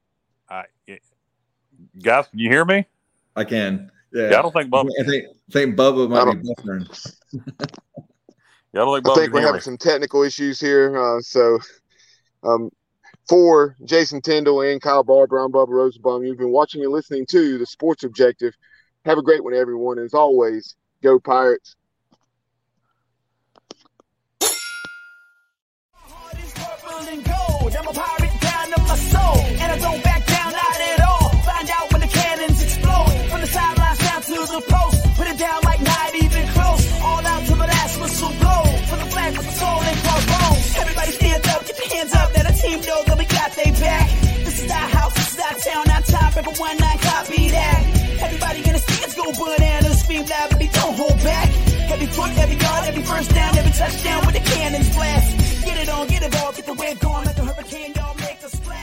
Guys, can you hear me?
I can. Yeah,
I don't think Bubba.
I think Bubba might be buffering.
Yeah, I don't think Bubba
I think we're having some technical issues here. So, for Jason Tyndall and Kyle Barber, I'm Bubba Rosenbaum. You've been watching and listening to The Sports Objective. Have a great one, everyone. As always, go Pirates.
I'm a pirate down to my soul, and I don't back down, not at all. Find out when the cannons explode, from the sidelines down to the post. Put it down like not even close, all out to the last whistle blow. From the flag with the soul and crossbones. Everybody stand up, get your hands up, let a team know that we got they back. This is our house, this is our town, our time, Rebel 19, copy that. Everybody in the stands go bananas, scream loud, baby, don't hold back. Every foot, every yard, every first down, every touchdown with the cannon.